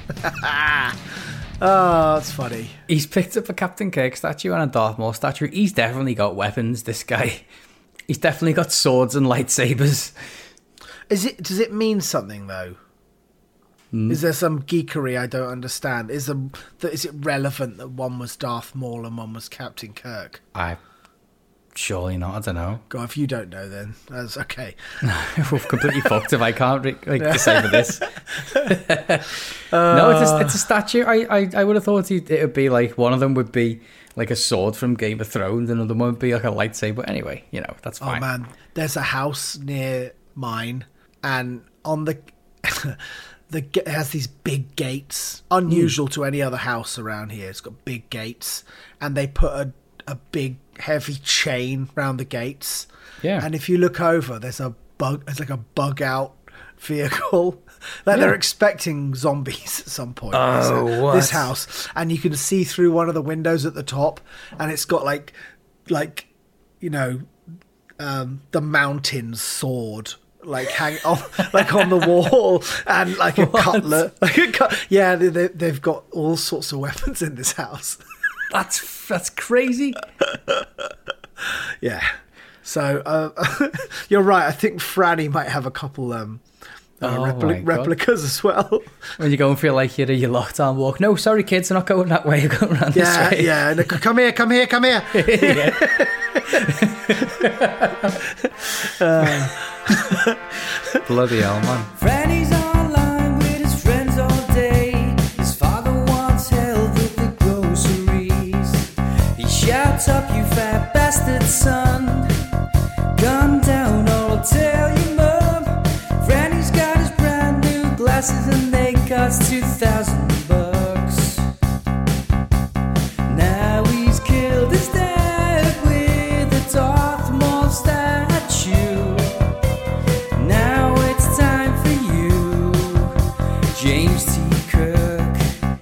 Speaker 4: Oh, that's funny.
Speaker 5: He's picked up a Captain Kirk statue and a Darth Maul statue. He's definitely got weapons, this guy. He's definitely got swords and lightsabers.
Speaker 4: Is it? Does it mean something though? Mm. Is there some geekery I don't understand? Is the is it relevant that one was Darth Maul and one was Captain Kirk?
Speaker 5: I surely not. I don't know.
Speaker 4: God, if you don't know, then that's okay.
Speaker 5: We're completely fucked if I can't re- like decipher this. uh, no, it's a, it's a statue. I, I, I would have thought it would be like one of them would be like a sword from Game of Thrones, and another one would be like a lightsaber. Anyway, you know, that's fine.
Speaker 4: Oh man, there's a house near mine, and on the the it has these big gates, unusual mm. to any other house around here. It's got big gates, and they put a a big heavy chain round the gates.
Speaker 5: Yeah.
Speaker 4: And if you look over, there's a bug. It's like a bug out vehicle. Like
Speaker 5: Yeah.
Speaker 4: they're expecting zombies at some point.
Speaker 5: Oh,
Speaker 4: this,
Speaker 5: what?
Speaker 4: this house, and you can see through one of the windows at the top, and it's got like, like, you know, um, the mountain sword. Like hang on, like on the wall, and like a
Speaker 5: What?
Speaker 4: cutlet, like a cut. Yeah, they, they, they've got all sorts of weapons in this house.
Speaker 5: That's that's crazy.
Speaker 4: Yeah, so uh, you're right. I think Franny might have a couple um, uh,
Speaker 5: Oh
Speaker 4: repli-
Speaker 5: my God.
Speaker 4: replicas as well.
Speaker 5: When you go and feel like you're a your locked arm walk. No, sorry, kids, I'm not going that way. You're going around
Speaker 4: Yeah,
Speaker 5: this way.
Speaker 4: yeah. And they go, come here, come here, come here.
Speaker 5: Bloody hell, man.
Speaker 6: Franny's online with his friends all day. His father wants help with the groceries. He shouts up, you fat bastard son. Gun down or I'll tell you mum. Franny's got his brand new glasses and they cost two thousand bucks. Now he's killed his dad with a Darth Maul statue. Now it's time for you, James T. Kirk.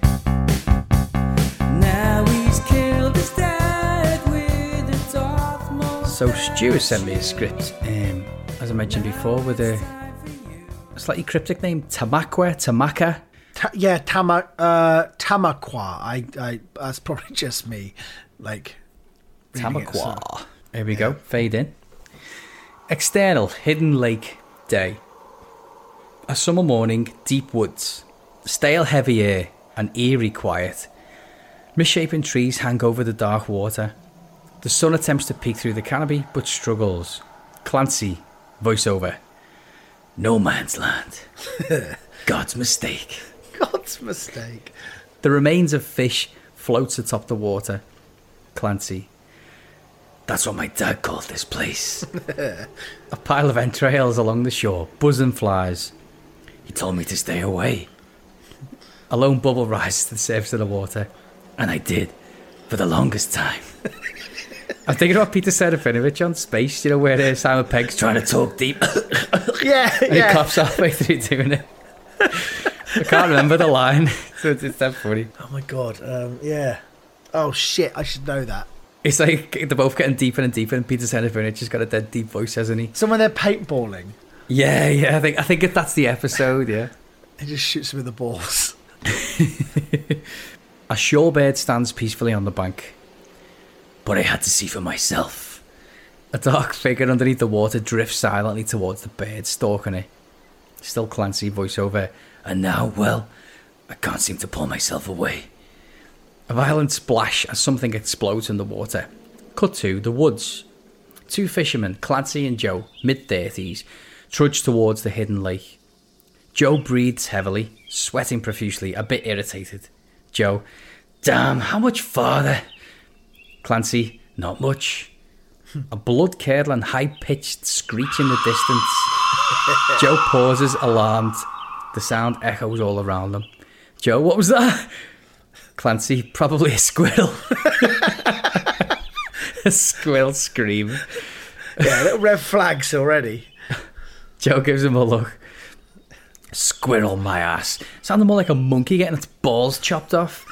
Speaker 6: Now he's killed his dad with a Darth Maul
Speaker 5: So Stu has sent me a script, um, as I mentioned before, with a slightly cryptic name, Tamakwa, Tamaka.
Speaker 4: Ta- yeah, Tama, uh, Tamaqua. I, I, that's probably just me, like reading it, so-
Speaker 5: Tamaqua. Here we go, fade in. External, hidden lake, day. A summer morning, deep woods. Stale heavy air and eerie quiet. Misshapen trees hang over the dark water. The sun attempts to peek through the canopy, but struggles. Clancy, voiceover. No man's land. God's mistake.
Speaker 4: God's mistake.
Speaker 5: The remains of fish floats atop the water. Clancy. That's what my dad called this place. A pile of entrails along the shore. Buzzing flies. He told me to stay away. A lone bubble rises to the surface of the water. And I did. For the longest time. I'm thinking about Peter Serafinovich on Space, you know, where uh, Simon Pegg's trying to talk deep.
Speaker 4: Yeah,
Speaker 5: And
Speaker 4: yeah.
Speaker 5: he coughs halfway through doing it. I can't remember the line, so it's, it's that funny.
Speaker 4: Oh my god. Um, yeah. Oh shit! I should know that.
Speaker 5: It's like they're both getting deeper and deeper, and Peter Serafinovich has got a dead deep voice, hasn't he?
Speaker 4: So when they're paintballing,
Speaker 5: Yeah, yeah. I think I think if that's the episode. Yeah.
Speaker 4: he just shoots him with the balls.
Speaker 5: A shorebird stands peacefully on the bank, but I had to see for myself. A dark figure underneath the water drifts silently towards the bird, stalking it. Still Clancy, voiceover. And now, well, I can't seem to pull myself away. A violent splash as something explodes in the water. Cut to the woods. Two fishermen, Clancy and Joe, mid-thirties, trudge towards the hidden lake. Joe breathes heavily, sweating profusely, a bit irritated. Joe, damn, how much farther? Clancy, not much. A blood-curdling, high-pitched screech in the distance. Joe pauses, alarmed. The sound echoes all around them. Joe, what was that? Clancy, probably a squirrel. A squirrel scream.
Speaker 4: Yeah, little red flags already.
Speaker 5: Joe gives him a look. Squirrel, my ass. Sounded more like a monkey getting its balls chopped off.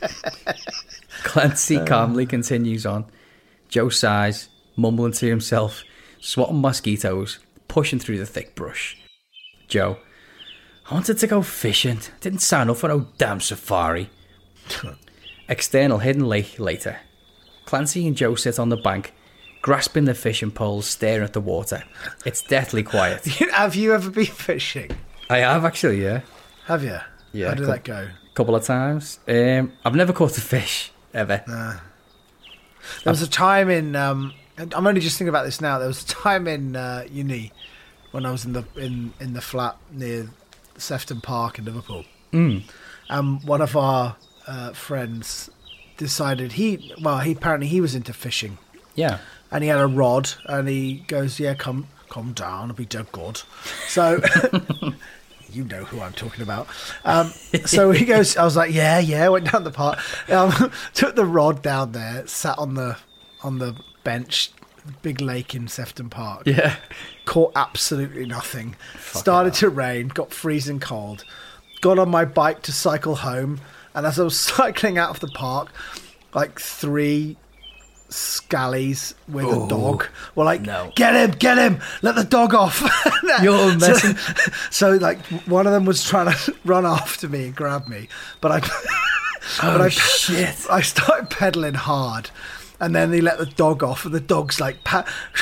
Speaker 5: Clancy calmly continues on. Joe sighs, mumbling to himself, swatting mosquitoes, pushing through the thick brush. Joe, I wanted to go fishing. Didn't sign up for no damn safari. External hidden lake later. Clancy and Joe sit on the bank, grasping their fishing poles, staring at the water. It's deathly quiet.
Speaker 4: Have you ever been fishing?
Speaker 5: I have actually, yeah.
Speaker 4: Have you?
Speaker 5: Yeah,
Speaker 4: How did
Speaker 5: cool.
Speaker 4: that go?
Speaker 5: A couple of times. Um, I've never caught a fish, ever.
Speaker 4: There was a time in. Um, I'm only just thinking about this now. There was a time in uh, uni when I was in the in, in the flat near Sefton Park in Liverpool.
Speaker 5: Mm.
Speaker 4: And one of our uh, friends decided he well he apparently he was into fishing
Speaker 5: Yeah.
Speaker 4: and he had a rod and he goes, yeah, come come down, it'll be dead good. So you know who I'm talking about. Um, so he goes, I was like, yeah, yeah, went down the park, um, took the rod down there, sat on the on the bench, big lake in Sefton Park.
Speaker 5: Yeah.
Speaker 4: Caught absolutely nothing. Started to rain, got freezing cold. Got on my bike to cycle home, and as I was cycling out of the park, like three scallies with
Speaker 5: Ooh,
Speaker 4: a dog were like,
Speaker 5: no.
Speaker 4: get him, get him, let the dog off.
Speaker 5: You're messing.
Speaker 4: So, so like one of them was trying to run after me and grab me, but I
Speaker 5: Oh,
Speaker 4: but I,
Speaker 5: shit.
Speaker 4: I started pedaling hard, and then they let the dog off, and the dog's like, pa-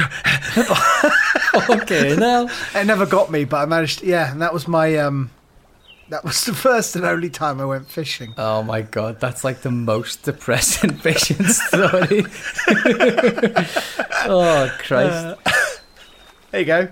Speaker 5: okay, now.
Speaker 4: It never got me, but I managed to, yeah, and that was my, um, that was the first and only time I went fishing.
Speaker 5: Oh my God, that's like the most depressing fishing story. Oh, Christ.
Speaker 4: Uh, there you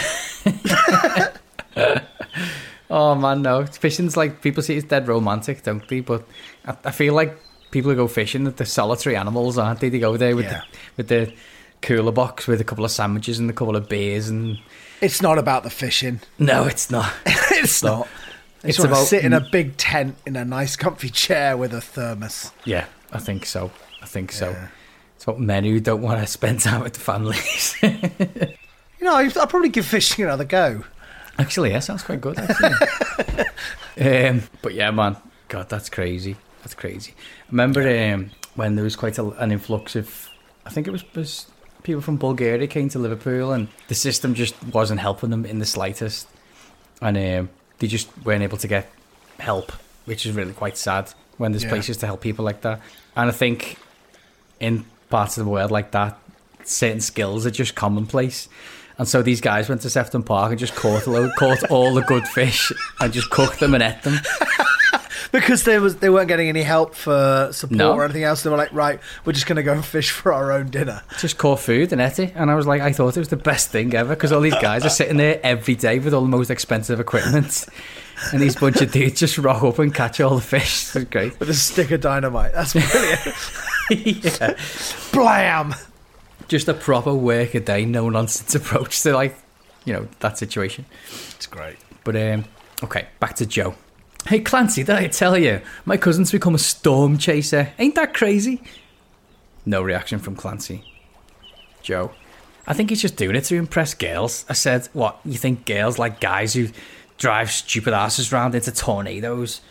Speaker 4: go.
Speaker 5: Oh man, no. Fishing's like, people see it's dead romantic, don't they? But I, I feel like people who go fishing, they're solitary animals, aren't they? They go there with,
Speaker 4: Yeah.
Speaker 5: the, with the cooler box with a couple of sandwiches and a couple of beers. And
Speaker 4: It's not about the fishing.
Speaker 5: no, it's not.
Speaker 4: It's not.
Speaker 5: It's
Speaker 4: It's about
Speaker 5: about-
Speaker 4: sit in a big tent in a nice comfy chair with a thermos.
Speaker 5: Yeah, I think so. I think so.
Speaker 4: Yeah.
Speaker 5: It's about men who don't want to spend time with the families.
Speaker 4: You know, I'd, I'd probably give fishing another go.
Speaker 5: Actually, yeah, sounds quite good, actually. um, but yeah, man, God, that's crazy. That's crazy. I remember um, when there was quite a, an influx of, I think it was, was people from Bulgaria came to Liverpool, and the system just wasn't helping them in the slightest. And um, they just weren't able to get help, which is really quite sad when there's
Speaker 4: Yeah.
Speaker 5: places to help people like that. And I think in parts of the world like that, certain skills are just commonplace. And so these guys went to Sefton Park and just caught, a load, caught all the good fish and just cooked them and ate them.
Speaker 4: Because they was they weren't getting any help for support
Speaker 5: No.
Speaker 4: or anything else. They were like, right, we're just going to go and fish for our own dinner.
Speaker 5: Just caught food and ate it. And I was like, I thought it was the best thing ever, because all these guys are sitting there every day with all the most expensive equipment. And these bunch of dudes just rock up and catch all the fish. It was great.
Speaker 4: With a stick of dynamite. That's brilliant.
Speaker 5: Yeah.
Speaker 4: Blam!
Speaker 5: Just a proper work a day, no nonsense approach to, like, you know, that situation.
Speaker 4: It's great.
Speaker 5: But, um, okay, back to Joe. Hey, Clancy, did I tell you? My cousin's become a storm chaser. Ain't that crazy? No reaction from Clancy. Joe. I think he's just doing it to impress girls. I said, what, you think girls like guys who drive stupid asses round into tornadoes?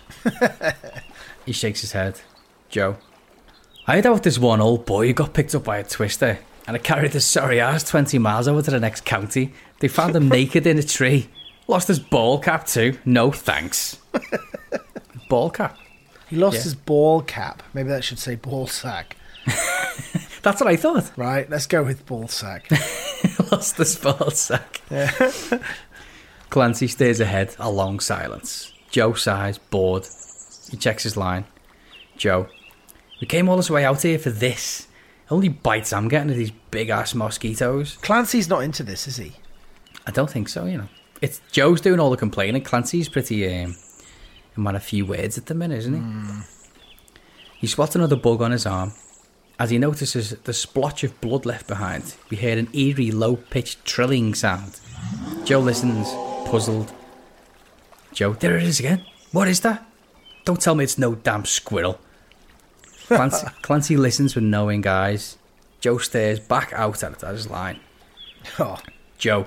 Speaker 5: He shakes his head. Joe. I heard about this one old boy who got picked up by a twister, and it carried his sorry ass twenty miles over to the next county. They found him naked in a tree. Lost his ball cap too. No thanks. Ball cap?
Speaker 4: He lost
Speaker 5: Yeah.
Speaker 4: his ball cap. Maybe that should say ball sack.
Speaker 5: That's what I thought.
Speaker 4: Right, let's go with ball sack.
Speaker 5: Lost his ball sack.
Speaker 4: Yeah.
Speaker 5: Clancy stares ahead, a long silence. Joe sighs, bored. He checks his line. Joe. We came all this way out here for this. Only bites I'm getting are these big-ass mosquitoes.
Speaker 4: Clancy's not into this, is he?
Speaker 5: I don't think so, you know. It's Joe's doing all the complaining. Clancy's pretty, um, a man of few words at the minute, isn't he? Mm. He spots another bug on his arm. As he notices the splotch of blood left behind, we hear an eerie, low-pitched trilling sound. Joe listens, puzzled. Joe, there it is again. What is that? Don't tell me it's no damn squirrel. Clancy, Clancy listens with knowing eyes. Joe stares back out at his line.
Speaker 4: Oh.
Speaker 5: Joe,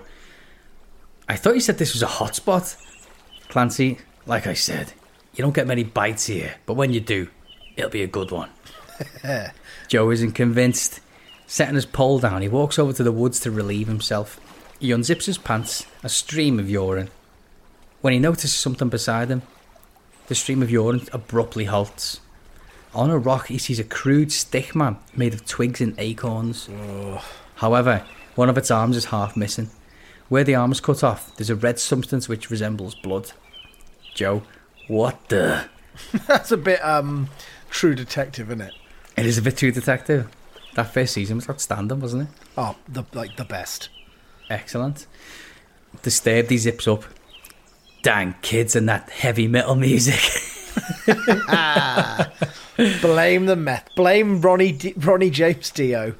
Speaker 5: I thought you said this was a hot spot. Clancy, like I said, you don't get many bites here, but when you do, it'll be a good one. Joe isn't convinced. Setting his pole down, he walks over to the woods to relieve himself. He unzips his pants, a stream of urine. When he notices something beside him, the stream of urine abruptly halts. On a rock, he sees a crude stick man made of twigs and acorns. Ugh. However, one of its arms is half missing. Where the arm is cut off, there's a red substance which resembles blood. Joe, what the?
Speaker 4: That's a bit um, True Detective, isn't it?
Speaker 5: It is a bit True Detective. That first season was outstanding, wasn't it?
Speaker 4: Oh, the like the best.
Speaker 5: Excellent. Disturbed, he zips up. Dang, kids and that heavy metal music.
Speaker 4: Blame the meth. Blame Ronnie D- Ronnie James Dio.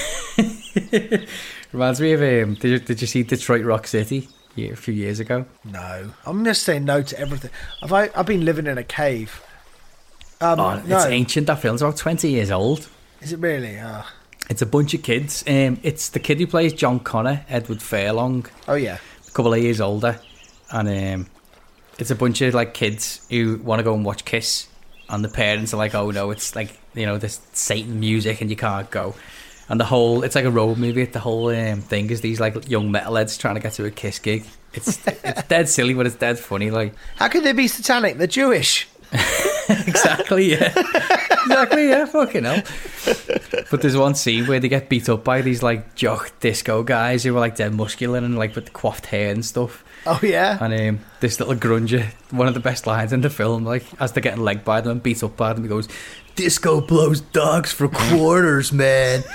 Speaker 5: Reminds me of um, did you, did you see Detroit Rock City yeah, a few years ago?
Speaker 4: No, I'm just saying no to everything. Have I? I've been living in a cave. Um,
Speaker 5: Oh, it's
Speaker 4: no.
Speaker 5: ancient. That film's about twenty years old.
Speaker 4: Is it really? Uh,
Speaker 5: It's a bunch of kids. Um, it's the kid who plays John Connor, Edward Furlong.
Speaker 4: Oh yeah,
Speaker 5: a couple of years older, and um, it's a bunch of like kids who want to go and watch Kiss, and the parents are like, "Oh no, it's like you know this Satan music, and you can't go." And the whole, it's like a road movie. The whole um, thing is these like young metalheads trying to get to a Kiss gig. It's it's dead silly, but it's dead funny. Like,
Speaker 4: how could they be satanic? They're Jewish.
Speaker 5: Exactly, yeah. Exactly, yeah, fucking hell. But there's one scene where they get beat up by these like jock disco guys who are like dead muscular and like with the coiffed hair and stuff.
Speaker 4: Oh yeah.
Speaker 5: And um, this little grunger, one of the best lines in the film, like as they're getting legged by them and beat up by them, he goes, "Disco blows dogs for quarters, man."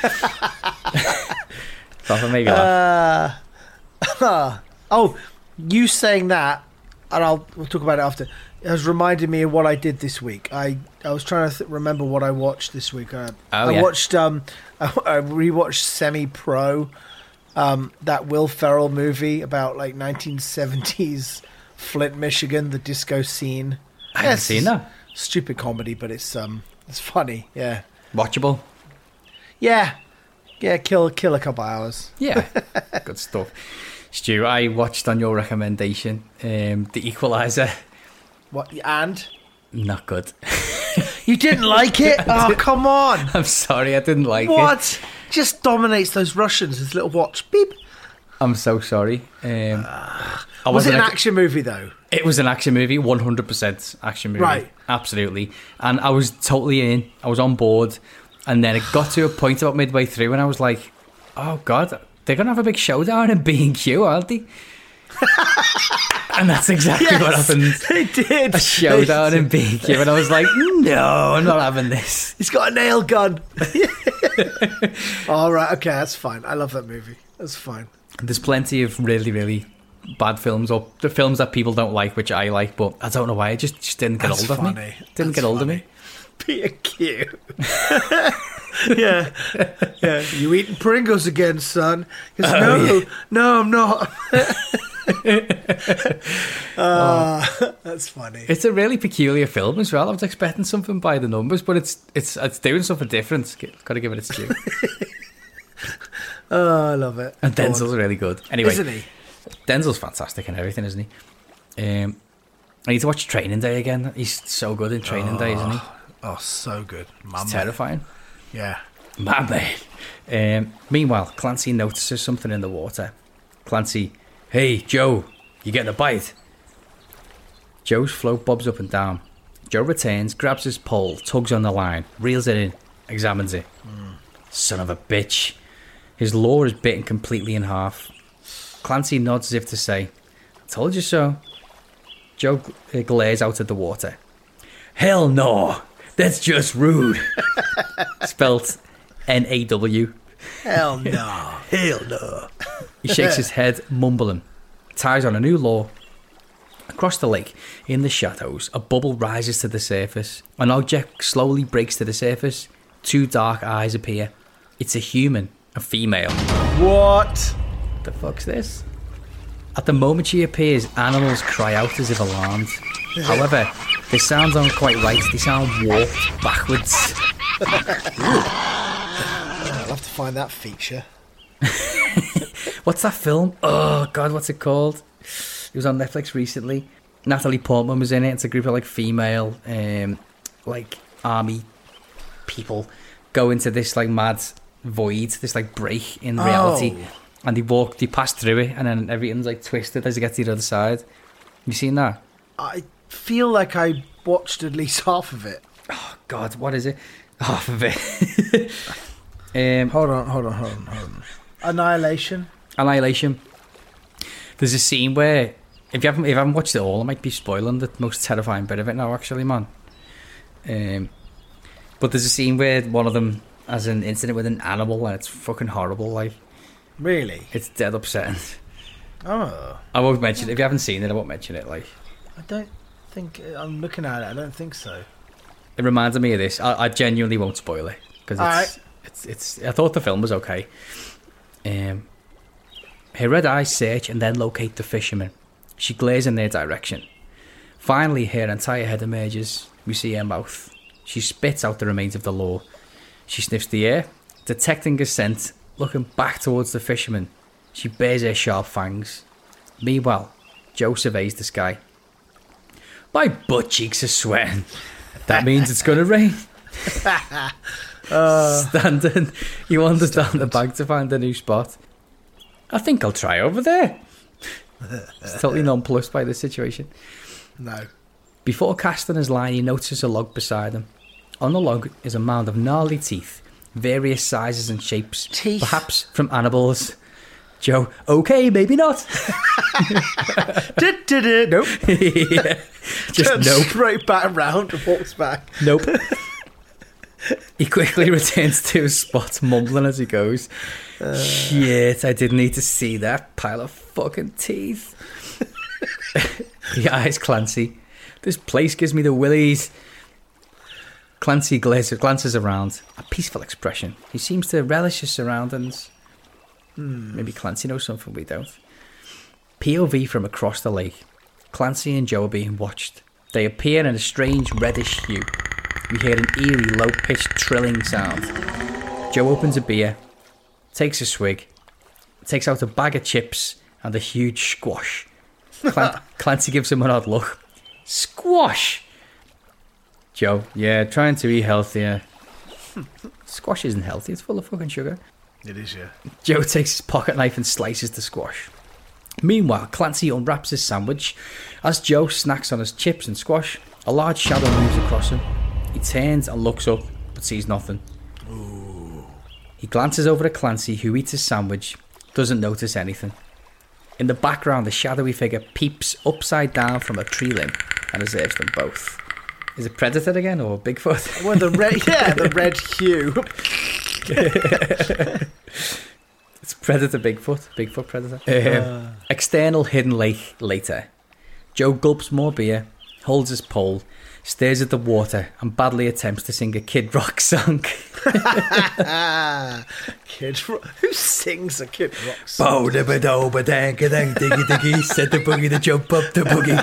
Speaker 5: That'll make you laugh.
Speaker 4: Uh, oh, you saying that, and I'll we'll talk about it after. It has reminded me of what I did this week. I, I was trying to th- remember what I watched this week. I,
Speaker 5: oh,
Speaker 4: I
Speaker 5: yeah.
Speaker 4: watched um I, I rewatched Semi Pro, um that Will Ferrell movie about like nineteen seventies Flint, Michigan, the disco scene.
Speaker 5: I haven't
Speaker 4: Yes,
Speaker 5: seen that.
Speaker 4: Stupid comedy, but it's um it's funny. Yeah,
Speaker 5: Watchable.
Speaker 4: yeah, yeah. Kill kill a couple hours.
Speaker 5: Yeah, good stuff. Stu, I watched on your recommendation, um, The Equalizer.
Speaker 4: What and
Speaker 5: Not good.
Speaker 4: you didn't like it? Oh come on!
Speaker 5: I'm sorry, I didn't like it.
Speaker 4: What? Just dominates those Russians. His little watch. Beep.
Speaker 5: I'm so sorry. Um, I
Speaker 4: Was
Speaker 5: wasn't
Speaker 4: it an
Speaker 5: like-
Speaker 4: action movie though?
Speaker 5: It was an action movie, one hundred percent action movie.
Speaker 4: Right.
Speaker 5: Absolutely. And I was totally in. I was on board. And then it got to a point about midway through and I was like, oh, God, they're going to have a big showdown in B and Q, aren't they? And that's exactly
Speaker 4: Yes,
Speaker 5: what happened.
Speaker 4: They did.
Speaker 5: A showdown in B and Q. And I was like, no, I'm not having this.
Speaker 4: He's got a nail gun. All right. Okay, that's fine. I love that movie. That's fine.
Speaker 5: There's plenty of really, really bad films, or the films that people don't like, which I like, but I don't know why. It just, just didn't get
Speaker 4: That's
Speaker 5: hold of me.
Speaker 4: funny.
Speaker 5: Didn't
Speaker 4: That's
Speaker 5: get hold
Speaker 4: funny.
Speaker 5: of me.
Speaker 4: B and Q. yeah, yeah. You eating Pringles again, son? He goes,
Speaker 5: Oh,
Speaker 4: no,
Speaker 5: yeah.
Speaker 4: no, I'm not. uh, that's funny.
Speaker 5: It's a really peculiar film as well. I was expecting something by the numbers, but it's it's it's doing something different. Got to give it its due.
Speaker 4: Oh, I love it.
Speaker 5: And
Speaker 4: Go on.
Speaker 5: Denzel's really good. Anyway,
Speaker 4: Isn't he?
Speaker 5: Denzel's fantastic and everything, isn't he? Um, I need to watch Training Day again. He's so good in Training Day, isn't he?
Speaker 4: Oh, so good. My
Speaker 5: It's
Speaker 4: man.
Speaker 5: terrifying.
Speaker 4: Yeah.
Speaker 5: My man. Um, meanwhile, Clancy notices something in the water. Clancy, hey, Joe, you getting a bite? Joe's float bobs up and down. Joe returns, grabs his pole, tugs on the line, reels it in, examines it. Mm. Son of a bitch. His lure is bitten completely in half. Clancy nods as if to say, told you so. Joe uh, glares out at the water. Hell no, that's just rude. Spelt N A W.
Speaker 4: Hell no.
Speaker 5: Hell no. He shakes his head, mumbling. Ties on a new lure. Across the lake, in the shadows, a bubble rises to the surface. An object slowly breaks to the surface. Two dark eyes appear. It's a human, a female.
Speaker 4: What?
Speaker 5: The fuck's this? At the moment she appears, animals cry out as if alarmed. However, the sounds aren't quite right. They sound warped backwards.
Speaker 4: I'll have to find that feature.
Speaker 5: What's that film? Oh, God, what's it called? It was on Netflix recently. Natalie Portman was in it. It's a group of, like, female, um, like, army people go into this, like, mad void, this, like, break in reality.
Speaker 4: Oh.
Speaker 5: And they walk, they pass through it, and then everything's, like, twisted as they get to the other side. You seen that?
Speaker 4: I feel like I watched at least half of it.
Speaker 5: Oh, God, what is it? Half of it. um,
Speaker 4: Hold on, hold on, hold on, hold on. Annihilation.
Speaker 5: Annihilation. There's a scene where, if you haven't, if you haven't watched it all, I might be spoiling the most terrifying bit of it now, actually, man. Um, but there's a scene where one of them has an incident with an animal, and it's fucking horrible. Like,
Speaker 4: Really?
Speaker 5: it's dead upsetting.
Speaker 4: Oh.
Speaker 5: I won't mention it. If you haven't seen it, I won't mention it. Like,
Speaker 4: I don't think... I'm looking at it. I don't think so.
Speaker 5: it reminded me of this. I, I genuinely won't spoil it because it's,
Speaker 4: Alright.
Speaker 5: it's it's. I thought the film was okay. Um, her red eyes search and then locate the fisherman. She glares in their direction. Finally, her entire head emerges. We see her mouth. She spits out the remains of the lure. She sniffs the air, detecting a scent, looking back towards the fisherman, she bares her sharp fangs. Meanwhile, Joe surveys the sky. My butt cheeks are sweating. That means it's going to rain. uh, Standing, he wanders down the bank to find a new spot. I think I'll try over there. He's totally nonplussed by the situation.
Speaker 4: No.
Speaker 5: Before casting his line, he notices a log beside him. On the log is a mound of gnarly teeth, various sizes and shapes,
Speaker 4: teeth.
Speaker 5: Perhaps from animals. Joe, okay, maybe not.
Speaker 4: Nope.
Speaker 5: Yeah, just
Speaker 4: Turns
Speaker 5: nope.
Speaker 4: straight back round and walks back.
Speaker 5: Nope. He quickly returns to his spot, mumbling as he goes. Uh, Shit, I didn't need to see that pile of fucking teeth. He eyes Clancy. This place gives me the willies. Clancy glances, glances around, a peaceful expression. He seems to relish his surroundings. Hmm, maybe Clancy knows something we don't. P O V from across the lake. Clancy and Joe are being watched. They appear in a strange reddish hue. We hear an eerie, low-pitched trilling sound. Joe opens a beer, takes a swig, takes out a bag of chips and a huge squash. Clan- Clancy gives him an odd look. Squash! Joe, yeah, trying to eat healthier. Squash isn't healthy, it's full of fucking sugar.
Speaker 4: It is, yeah.
Speaker 5: Joe takes his pocket knife and slices the squash. Meanwhile, Clancy unwraps his sandwich. As Joe snacks on his chips and squash, a large shadow moves across him. He turns and looks up, but sees nothing. Ooh. He glances over at Clancy, who eats his sandwich, doesn't notice anything. In the background, a shadowy figure peeps upside down from a tree limb and observes them both. Is it Predator again, or Bigfoot?
Speaker 4: Well, the red, yeah, the red hue.
Speaker 5: It's Predator Bigfoot. Bigfoot Predator. Um, uh. External hidden lake later. Joe gulps more beer, holds his pole, stares at the water, and badly attempts to sing a Kid Rock song.
Speaker 4: Kid Rock? Who sings a Kid Rock song?
Speaker 5: Bow da ba do ba dang a dang diggy diggy. Said the boogie to jump up the boogie.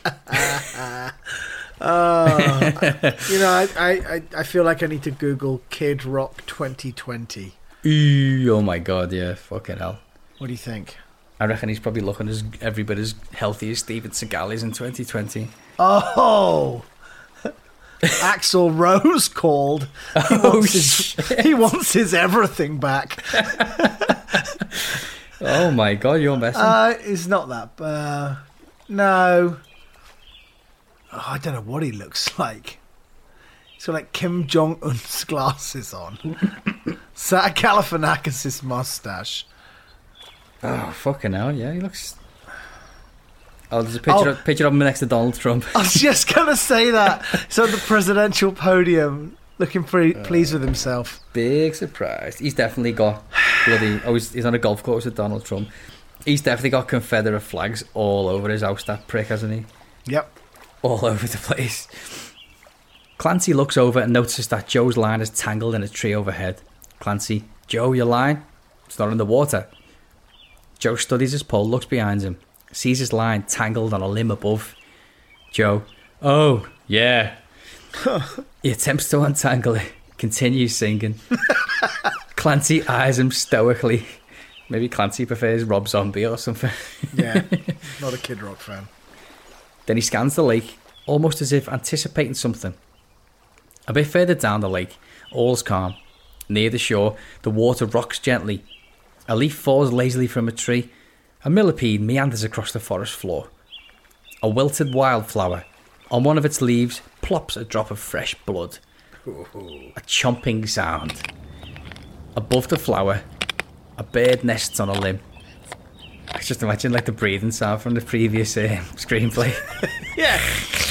Speaker 4: Uh, you know, I, I, I feel like I need to Google Kid Rock twenty twenty.
Speaker 5: Ew, oh my god, yeah, fucking hell.
Speaker 4: What do you think?
Speaker 5: I reckon he's probably looking as every bit as healthy as Steven Seagal is in twenty twenty.
Speaker 4: Oh! Axl Rose called. He,
Speaker 5: oh,
Speaker 4: wants his, he wants his everything back.
Speaker 5: Oh my god, you're messing.
Speaker 4: Uh, it's not that. Uh, no. Oh, I don't know what he looks like. He's got like Kim Jong-un's glasses on. Sat Galifianakis' mustache.
Speaker 5: Oh, fucking hell, yeah, he looks... Oh, there's a picture,
Speaker 4: Oh.
Speaker 5: of, picture of him next to Donald Trump.
Speaker 4: I was just going to say that. He's on the presidential podium, looking pretty pleased with himself.
Speaker 5: Big surprise. He's definitely got bloody... Oh, he's, he's on a golf course with Donald Trump. He's definitely got Confederate flags all over his house, that prick, hasn't he?
Speaker 4: Yep.
Speaker 5: All over the place. Clancy looks over and notices that Joe's line is tangled in a tree overhead. Clancy, Joe, your line? It's not in the water. Joe studies his pole, looks behind him, sees his line tangled on a limb above. Joe, oh, yeah. He attempts to untangle it, continues singing. Clancy eyes him stoically. Maybe Clancy prefers Rob Zombie or something.
Speaker 4: Yeah, not a Kid Rock fan.
Speaker 5: Then he scans the lake, almost as if anticipating something. A bit further down the lake, all's calm. Near the shore, the water rocks gently. A leaf falls lazily from a tree. A millipede meanders across the forest floor. A wilted wildflower. On one of its leaves plops a drop of fresh blood. A chomping sound. Above the flower, a bird nests on a limb. I just imagine like the breathing sound from the previous uh, screenplay.
Speaker 4: Yeah.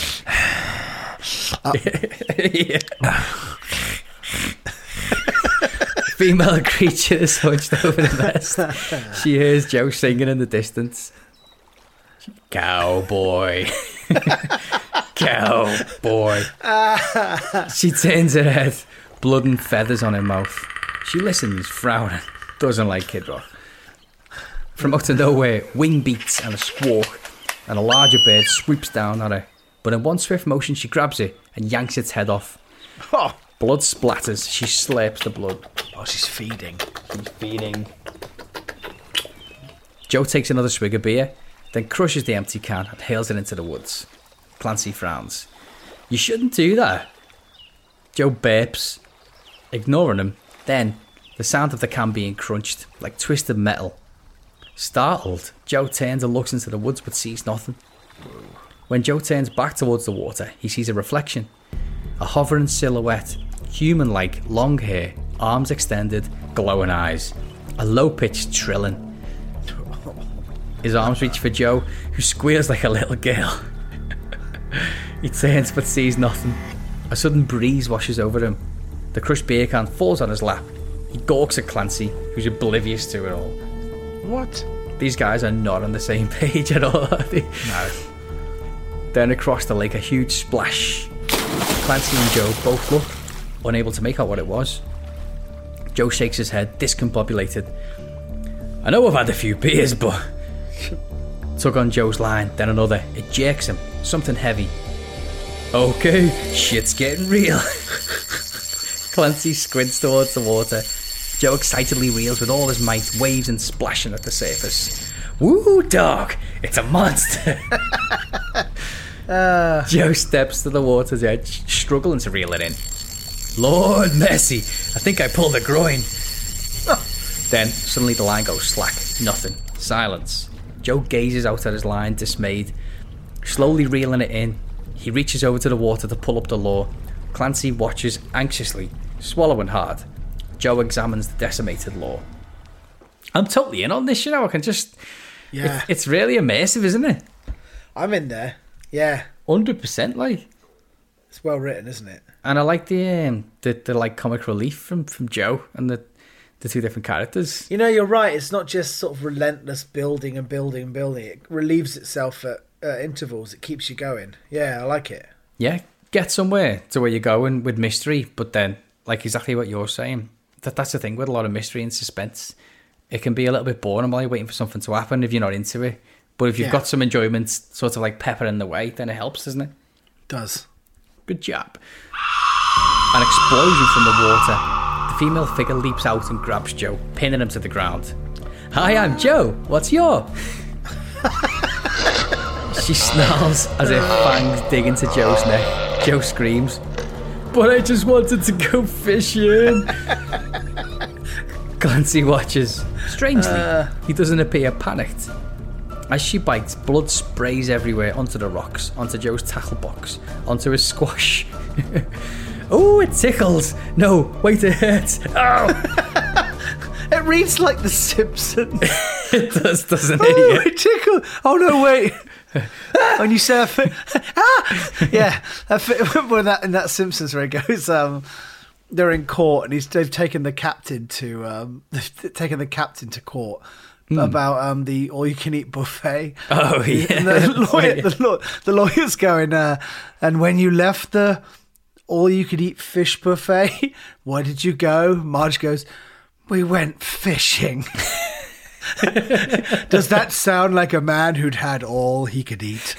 Speaker 4: Uh,
Speaker 5: yeah. Female creature is hunched over the nest. She hears Joe singing in the distance. Cowboy. Cowboy. She turns her head, blood and feathers on her mouth. She listens, frowning. Doesn't like Kid Rock. From out of nowhere, wing beats and a squawk, and a larger bird swoops down at her. But in one swift motion, she grabs it and yanks its head off.
Speaker 4: Oh.
Speaker 5: Blood splatters. She slurps the blood.
Speaker 4: Oh, she's feeding.
Speaker 5: She's feeding. Joe takes another swig of beer, then crushes the empty can and hurls it into the woods. Clancy frowns. You shouldn't do that. Joe burps, ignoring him. Then, the sound of the can being crunched, like twisted metal. Startled, Joe turns and looks into the woods but sees nothing. When Joe turns back towards the water, he sees a reflection. A hovering silhouette, human-like, long hair, arms extended, glowing eyes. A low-pitched trilling. His arms reach for Joe, who squeals like a little girl. He turns but sees nothing. A sudden breeze washes over him. The crushed beer can falls on his lap. He gawks at Clancy, who's oblivious to it all.
Speaker 4: What?
Speaker 5: These guys are not on the same page at all, are they?
Speaker 4: No.
Speaker 5: Then across the lake, a huge splash. Clancy and Joe both look, unable to make out what it was. Joe shakes his head, discombobulated. I know I've had a few beers, but... Tug on Joe's line, then another. It jerks him. Something heavy. Okay, shit's getting real. Clancy squints towards the water. Joe excitedly reels with all his might, waves and splashing at the surface. Woo, dog! It's a monster! uh. Joe steps to the water's edge, struggling to reel it in. Lord mercy, I think I pulled a groin. Then, suddenly the line goes slack. Nothing. Silence. Joe gazes out at his line, dismayed. Slowly reeling it in, he reaches over to the water to pull up the lure. Clancy watches anxiously, swallowing hard. Joe examines the decimated lure. I'm totally in on this, you know. I can just...
Speaker 4: Yeah.
Speaker 5: It, it's really immersive, isn't it?
Speaker 4: I'm in there. Yeah.
Speaker 5: one hundred percent, like.
Speaker 4: It's well written, isn't it?
Speaker 5: And I like the, um, the, the like, comic relief from, from Joe and the... the two different characters.
Speaker 4: You know, you're right. It's not just sort of relentless building and building and building. It relieves itself at uh, intervals. It keeps you going. Yeah, I like it.
Speaker 5: Yeah, get somewhere to where you're going with mystery, but then, like exactly what you're saying, that that's the thing with a lot of mystery and suspense. It can be a little bit boring while you're waiting for something to happen if you're not into it. But if you've yeah. got some enjoyment sort of like pepper in the way, then it helps, doesn't it?
Speaker 4: Does.
Speaker 5: Good job. An explosion from the water. The female figure leaps out and grabs Joe, pinning him to the ground. Hi, I'm Joe. What's your... She snarls as her fangs dig into Joe's neck. Joe screams, but I just wanted to go fishing. Clancy watches. Strangely, uh... he doesn't appear panicked. As she bites, blood sprays everywhere onto the rocks, onto Joe's tackle box, onto his squash. Oh, it tickles. No, wait, it hurts. Oh.
Speaker 4: It reads like The Simpsons.
Speaker 5: It does, doesn't it?
Speaker 4: Oh, it tickles. Oh, no, wait. When you say a fi- ah! Yeah, a fi- when that, in that Simpsons where it goes, um, they're in court and he's, they've taken the captain to um, they've taken the captain to court. Mm. About um, the all-you-can-eat buffet.
Speaker 5: Oh, yeah.
Speaker 4: And the, lawyer, the, law, the lawyer's going, uh, and when you left the all-you-could-eat fish buffet, where did you go? Marge goes, we went fishing. Does that sound like a man who'd had all he could eat?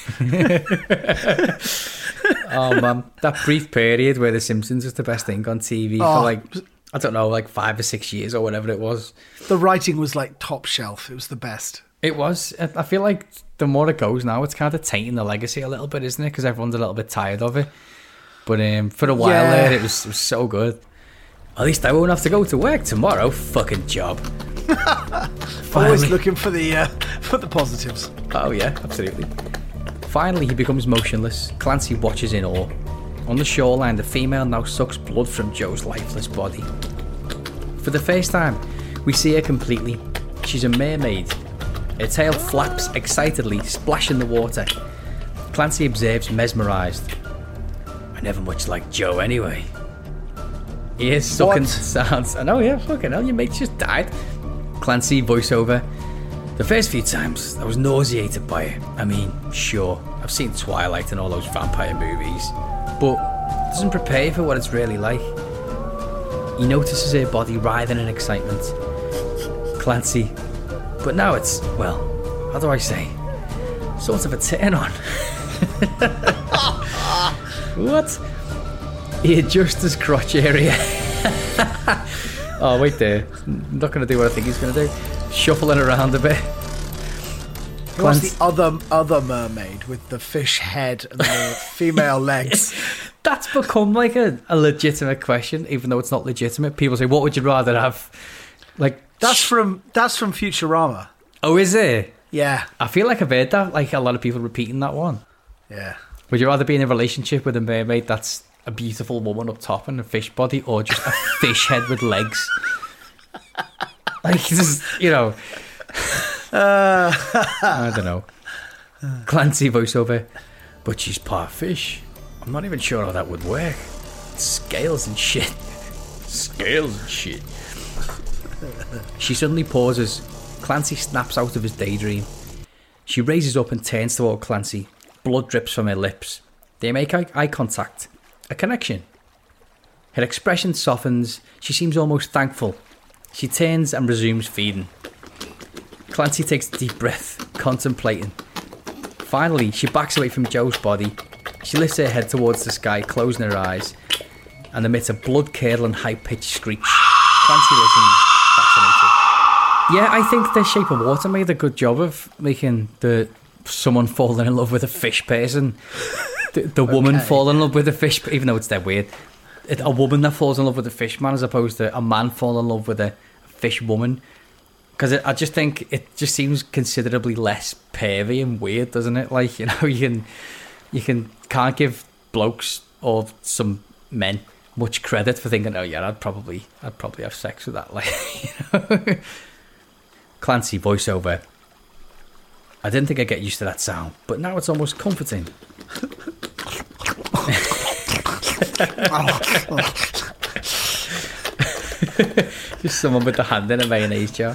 Speaker 5: Oh, man. That brief period where The Simpsons was the best thing on T V oh. for like... I don't know, like five or six years or whatever it was.
Speaker 4: The writing was like top shelf. It was the best.
Speaker 5: It was. I feel like the more it goes now, it's kind of tainting the legacy a little bit, isn't it? Because everyone's a little bit tired of it. But um, for a while yeah. there, it was, it was so good. At least I won't have to go to work tomorrow. Fucking job.
Speaker 4: Always looking for the uh, for the positives.
Speaker 5: Oh yeah, absolutely. Finally, he becomes motionless. Clancy watches in awe. On the shoreline, the female now sucks blood from Joe's lifeless body. For the first time, we see her completely. She's a mermaid. Her tail flaps excitedly, splashing the water. Clancy observes, mesmerised. I never much liked Joe anyway. He is sucking sounds. I know, yeah, fucking hell, your mate just died. Clancy voiceover. The first few times, I was nauseated by it. I mean, sure, I've seen Twilight and all those vampire movies. But it doesn't prepare you for what it's really like. He notices her body writhing in excitement. Clancy. But now it's, well, how do I say? Sort of a turn on. What? He adjusts his crotch area. Oh, wait there. I'm not going to do what I think he's going to do. Shuffling around a bit.
Speaker 4: What's the other other mermaid with the fish head and the female legs?
Speaker 5: That's become like a, a legitimate question, even though it's not legitimate. People say, what would you rather have? Like
Speaker 4: That's from that's from Futurama.
Speaker 5: Oh, is it?
Speaker 4: Yeah.
Speaker 5: I feel like I've heard that, like a lot of people repeating that one.
Speaker 4: Yeah.
Speaker 5: Would you rather be in a relationship with a mermaid that's a beautiful woman up top and a fish body, or just a fish head with legs? Like, just, you know... Uh, I don't know. Clancy voiceover. But she's part fish. I'm not even sure how that would work. Scales and shit. Scales and shit. She suddenly pauses. Clancy snaps out of his daydream. She raises up and turns toward Clancy. Blood drips from her lips. They make eye, eye contact. A connection. Her expression softens. She seems almost thankful. She turns and resumes feeding. Clancy takes a deep breath, contemplating. Finally, she backs away from Joe's body. She lifts her head towards the sky, closing her eyes, and emits a blood-curdling, high-pitched screech. Clancy listens, fascinated. Yeah, I think The Shape of Water made a good job of making the someone falling in love with a fish person, the, the okay. woman falling in love with a fish, even though it's that weird. It, a woman that falls in love with a fish man as opposed to a man falling in love with a fish woman. Because I just think it just seems considerably less pervy and weird, doesn't it? Like, you know, you can you can can't give blokes or some men much credit for thinking, oh yeah, I'd probably I'd probably have sex with that. Like, you know? Clancy voiceover. I didn't think I'd get used to that sound, but now it's almost comforting. Just someone with the hand in a mayonnaise jar.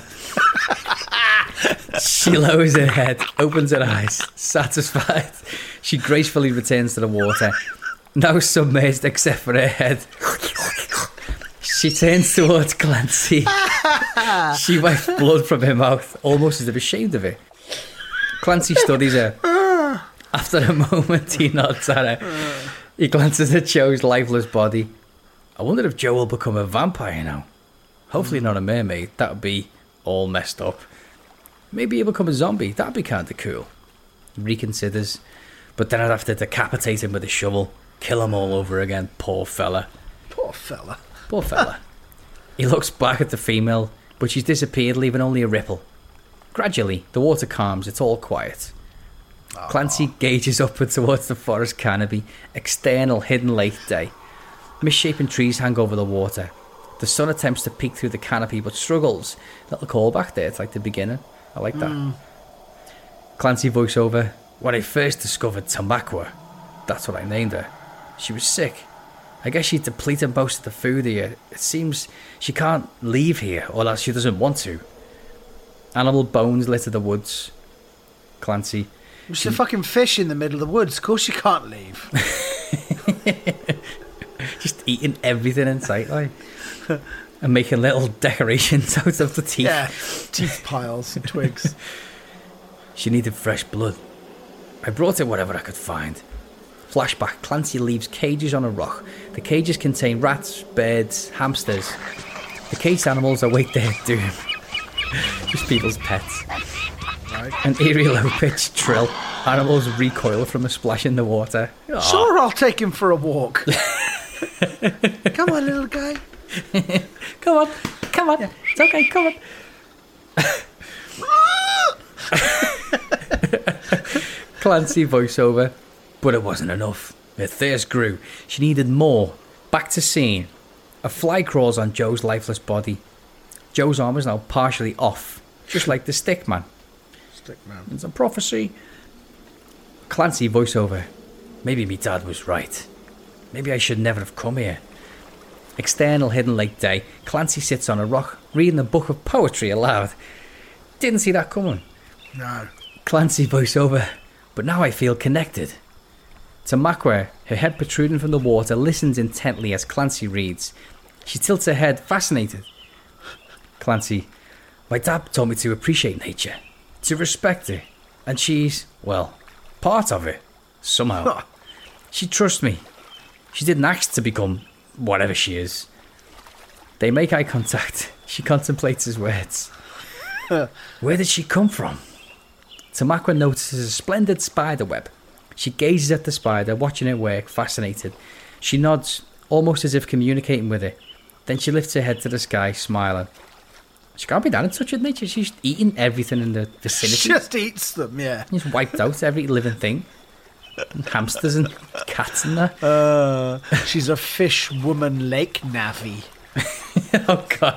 Speaker 5: She lowers her head, opens her eyes, satisfied. She gracefully returns to the water, now submerged except for her head. She turns towards Clancy. She wipes blood from her mouth, almost as if ashamed of it. Clancy studies her. After a moment, he nods at her. He glances at Joe's lifeless body. I wonder if Joe will become a vampire now. Hopefully not a mermaid. That would be all messed up. Maybe he'll become a zombie. That'd be kind of cool. He reconsiders. But then I'd have to decapitate him with a shovel. Kill him all over again. Poor fella.
Speaker 4: Poor fella.
Speaker 5: Poor fella. He looks back at the female, but she's disappeared, leaving only a ripple. Gradually, the water calms. It's all quiet. Aww. Clancy gazes upward towards the forest canopy. External hidden lake day. Misshapen trees hang over the water. The sun attempts to peek through the canopy, but struggles. Little callback there. It's like the beginning. I like that. Mm. Clancy voiceover. When I first discovered Tamakwa, that's what I named her. She was sick. I guess she depleted most of the food here. It seems she can't leave here, or else she doesn't want to. Animal bones litter the woods. Clancy.
Speaker 4: There's she... a fucking fish in the middle of the woods. Of course you can't leave.
Speaker 5: Just eating everything in sight, like. And making little decorations out of the teeth.
Speaker 4: Yeah, teeth piles and twigs.
Speaker 5: She needed fresh blood. I brought her whatever I could find. Flashback, Clancy leaves cages on a rock. The cages contain rats, birds, hamsters. The caged animals await their doom. Just people's pets. Right. An eerie low-pitched trill. Animals recoil from a splash in the water. Aww.
Speaker 4: Sure, I'll take him for a walk. Come on, little guy.
Speaker 5: Come on, come on. Yeah. It's okay, come on. Clancy voiceover. But it wasn't enough. Her thirst grew. She needed more. Back to scene. A fly crawls on Joe's lifeless body. Joe's arm is now partially off, just like the stick man.
Speaker 4: Stick man.
Speaker 5: It's a prophecy. Clancy voiceover. Maybe me dad was right. Maybe I should never have come here. External hidden lake day. Clancy sits on a rock, reading a book of poetry aloud. Didn't see that coming.
Speaker 4: No.
Speaker 5: Clancy voiceover. But now I feel connected. Tamakwa, her head protruding from the water, listens intently as Clancy reads. She tilts her head, fascinated. Clancy. My dad taught me to appreciate nature, to respect it, and she's, well, part of it, somehow. She trusts me. She didn't ask to become whatever she is. They make eye contact. She contemplates his words. Where did she come from? Tamakwa notices a splendid spider web. She gazes at the spider, watching it work, fascinated. She nods, almost as if communicating with it. Then she lifts her head to the sky, smiling. She can't be that in touch with nature. She's eating everything in the vicinity.
Speaker 4: She just eats them, yeah.
Speaker 5: She's wiped out every living thing. And hamsters and cats and that.
Speaker 4: Uh, she's a fish woman lake navvy.
Speaker 5: Oh, God.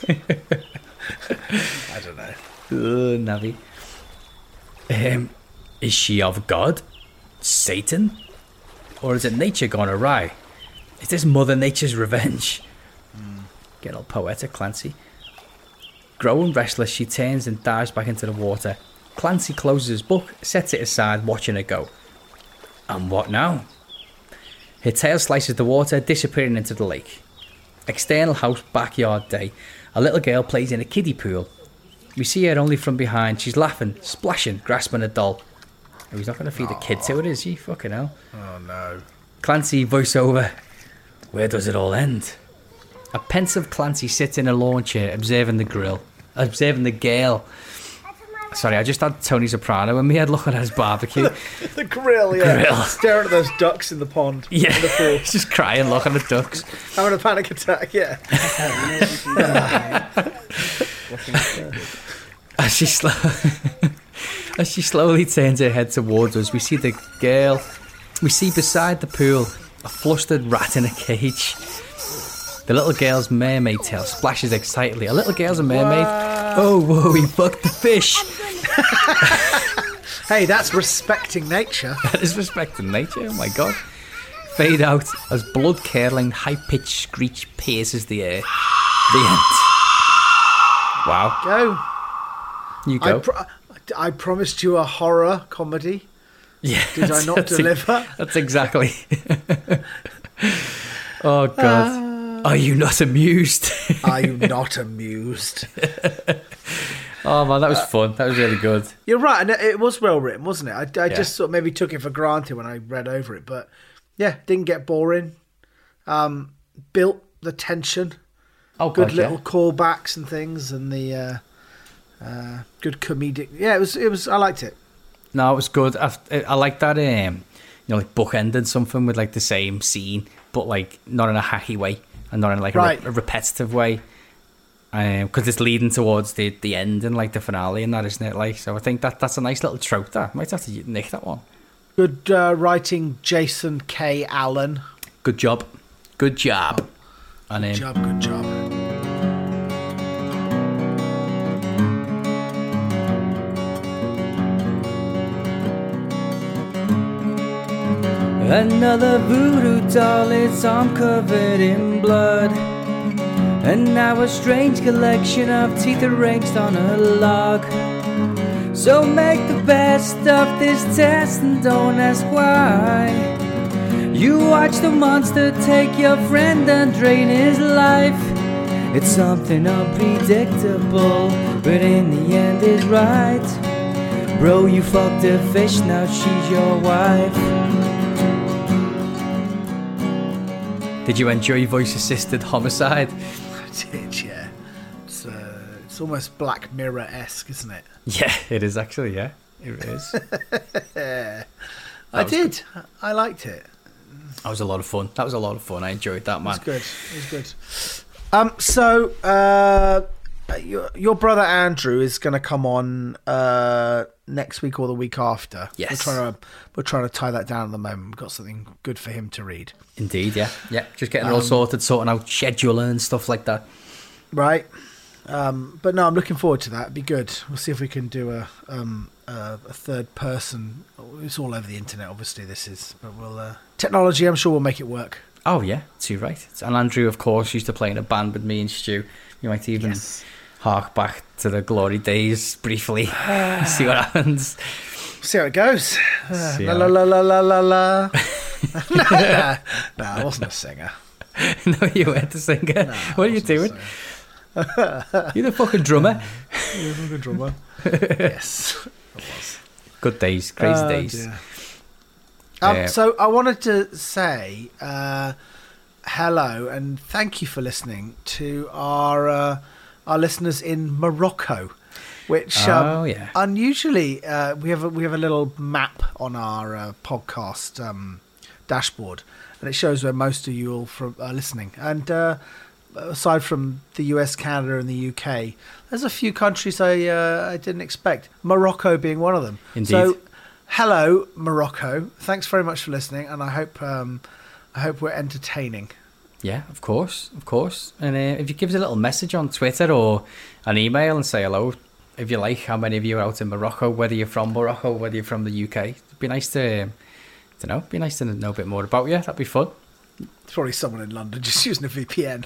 Speaker 4: I don't know.
Speaker 5: Oh, Navi. Um, is she of God? Satan? Or is it nature gone awry? Is this Mother Nature's revenge? Mm. Get all poetic, Clancy. Growing restless, she turns and dives back into the water. Clancy closes his book, sets it aside, watching her go. And what now? Her tail slices the water, disappearing into the lake. External house, backyard day. A little girl plays in a kiddie pool. We see her only from behind. She's laughing, splashing, grasping a doll. Oh, he's not going to feed the kid to it, is he? Fucking hell.
Speaker 4: Oh, no.
Speaker 5: Clancy, voiceover. Where does it all end? A pensive Clancy sits in a lawn chair, observing the grill. Observing the girl. Sorry, I just had Tony Soprano in my head looking at his barbecue.
Speaker 4: The grill, yeah.
Speaker 5: Grill.
Speaker 4: Staring at those ducks in the pond.
Speaker 5: Yeah,
Speaker 4: in the pool.
Speaker 5: he's just crying, looking at ducks.
Speaker 4: Having a panic attack, yeah.
Speaker 5: As she, slow- As she slowly turns her head towards us, we see the girl. We see beside the pool a flustered rat in a cage. The little girl's mermaid tail splashes excitedly. A little girl's a mermaid. Wow. Oh, whoa, he fucked the fish.
Speaker 4: Hey, that's respecting nature.
Speaker 5: That is respecting nature, oh my God. Fade out as blood-curdling, high-pitched screech pierces the air. The end. Wow.
Speaker 4: Go.
Speaker 5: You go.
Speaker 4: I, pro- I promised you a horror comedy.
Speaker 5: Yeah.
Speaker 4: Did I not deliver?
Speaker 5: That's exactly. Oh, God. Uh... Are you not amused?
Speaker 4: Are you not amused?
Speaker 5: Oh, man, that was fun. That was really good.
Speaker 4: You're right, and it was well written, wasn't it? I, I
Speaker 5: yeah.
Speaker 4: just sort of maybe took it for granted when I read over it, but yeah, didn't get boring. Um, built the tension.
Speaker 5: Oh,
Speaker 4: good
Speaker 5: God,
Speaker 4: little
Speaker 5: yeah.
Speaker 4: callbacks and things, and the uh, uh, good comedic. Yeah, it was. It was. I liked it.
Speaker 5: No, it was good. I, I like that. Um, you know, like bookending something with like the same scene, but like not in a hacky way. And not in like a,
Speaker 4: right.
Speaker 5: re- a repetitive way, because um, it's leading towards the the end and like the finale and that, isn't it? Like, so I think that that's a nice little trope. That might have to nick that one.
Speaker 4: Good uh, writing, Jason K. Allen.
Speaker 5: Good job, good job. And
Speaker 4: good
Speaker 5: um,
Speaker 4: job, good job.
Speaker 6: Another voodoo doll, its arm covered in blood. And now a strange collection of teeth arranged on a log. So make the best of this test and don't ask why. You watch the monster take your friend and drain his life. It's something unpredictable, but in the end is right. Bro, you fucked a fish, now she's your wife.
Speaker 5: Did you enjoy voice-assisted homicide?
Speaker 4: I did, yeah. It's, uh, it's almost Black Mirror-esque, isn't it?
Speaker 5: Yeah, it is actually, yeah. It is.
Speaker 4: I did.
Speaker 5: Good.
Speaker 4: I liked it.
Speaker 5: That was a lot of fun. That was a lot of fun. I enjoyed that, man.
Speaker 4: It was good. It was good. Um, so, uh, your, your brother Andrew is going to come on uh, next week or the week after.
Speaker 5: Yes.
Speaker 4: We're trying to, we're trying to tie that down at the moment. We've got something good for him to read.
Speaker 5: Indeed, yeah. Yeah, just getting it
Speaker 4: um,
Speaker 5: all sorted, sorting out scheduling and stuff like that.
Speaker 4: Right. Um, but no, I'm looking forward to that. It'd be good. We'll see if we can do a um, a, a third person. It's all over the internet, obviously, this is. But we'll uh, technology, I'm sure, will make it work.
Speaker 5: Oh, yeah, too right. And Andrew, of course, used to play in a band with me and Stu. You might even
Speaker 4: yes. hark
Speaker 5: back to the glory days briefly. See what happens.
Speaker 4: See how it goes. Uh,
Speaker 5: See
Speaker 4: la,
Speaker 5: how
Speaker 4: la,
Speaker 5: it...
Speaker 4: la la la la la no, no, no, I wasn't a singer.
Speaker 5: No, you weren't a singer.
Speaker 4: No,
Speaker 5: what are you doing? You're the fucking drummer.
Speaker 4: You're the fucking drummer. Yes, I was.
Speaker 5: Good days, crazy
Speaker 4: uh,
Speaker 5: days.
Speaker 4: Dear. Um,
Speaker 5: Uh,
Speaker 4: so I wanted to say uh, hello and thank you for listening to our uh, our listeners in Morocco, which um,
Speaker 5: Oh, yeah.
Speaker 4: unusually uh, we have a, we have a little map on our uh, podcast um, dashboard, and it shows where most of you all from are listening. And uh, aside from the U S, Canada, and the U K, there's a few countries I uh, I didn't expect. Morocco being one of them.
Speaker 5: Indeed.
Speaker 4: So, hello, Morocco. Thanks very much for listening, and I hope um, I hope we're entertaining.
Speaker 5: Yeah, of course, of course. And uh, if you give us a little message on Twitter or an email and say hello, if you like, how many of you are out in Morocco, whether you're from Morocco, whether you're from the U K, it'd be nice to, um, to know. It'd be nice to know a bit more about you. That'd be fun.
Speaker 4: It's probably someone in London just using a V P N.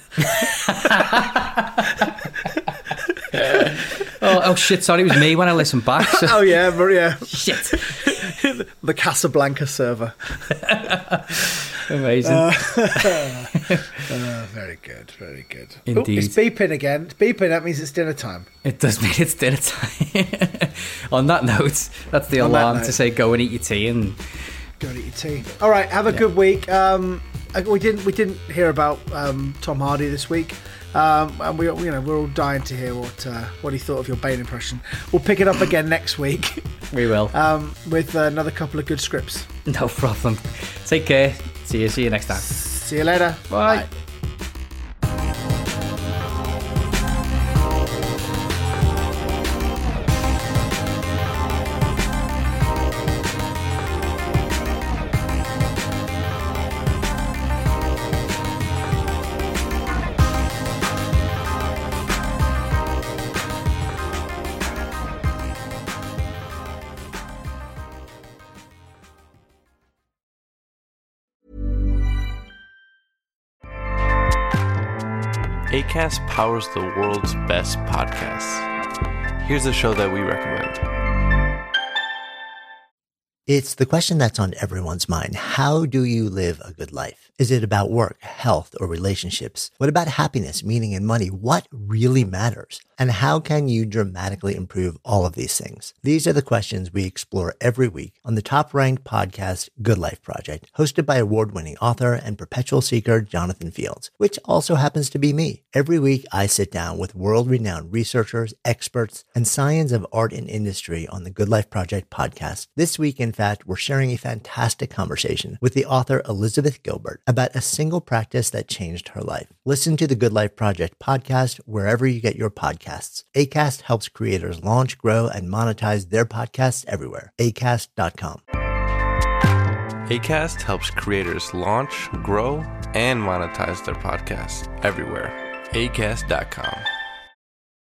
Speaker 5: oh, oh shit! Sorry, it was me when I listened back. So.
Speaker 4: Oh yeah, but yeah.
Speaker 5: Shit.
Speaker 4: The Casablanca server.
Speaker 5: Amazing.
Speaker 4: Uh, uh, very good, very good.
Speaker 5: Indeed.
Speaker 4: Ooh, it's beeping again. It's beeping. That means it's dinner time.
Speaker 5: It does mean it's dinner time. On that note, that's the
Speaker 4: On that
Speaker 5: alarm
Speaker 4: note.
Speaker 5: to say go and eat your tea and.
Speaker 4: Go and eat your tea. All right, have a
Speaker 5: Yeah.
Speaker 4: good week. Um, we didn't we didn't hear about um, Tom Hardy this week, um, and we you know we're all dying to hear what uh, what he thought of your Bane impression. We'll pick it up again next week.
Speaker 5: We will.
Speaker 4: Um, with uh, another couple of good scripts.
Speaker 5: No problem. Take care. See you. See you next time.
Speaker 4: See you later.
Speaker 5: Bye.
Speaker 7: Acast powers the world's best podcasts. Here's a show that we recommend.
Speaker 8: It's the question that's on everyone's mind. How do you live a good life? Is it about work, health, or relationships? What about happiness, meaning, and money? What really matters? And how can you dramatically improve all of these things? These are the questions we explore every week on the top-ranked podcast, Good Life Project, hosted by award-winning author and perpetual seeker Jonathan Fields, which also happens to be me. Every week, I sit down with world-renowned researchers, experts, and science of art and industry on the Good Life Project podcast. This week, in fact, we're sharing a fantastic conversation with the author Elizabeth Gilbert about a single practice that changed her life. Listen to the Good Life Project podcast wherever you get your podcasts. Acast helps creators launch, grow, and monetize their podcasts everywhere. acast dot com.
Speaker 7: Acast helps creators launch, grow, and monetize their podcasts everywhere. acast dot com.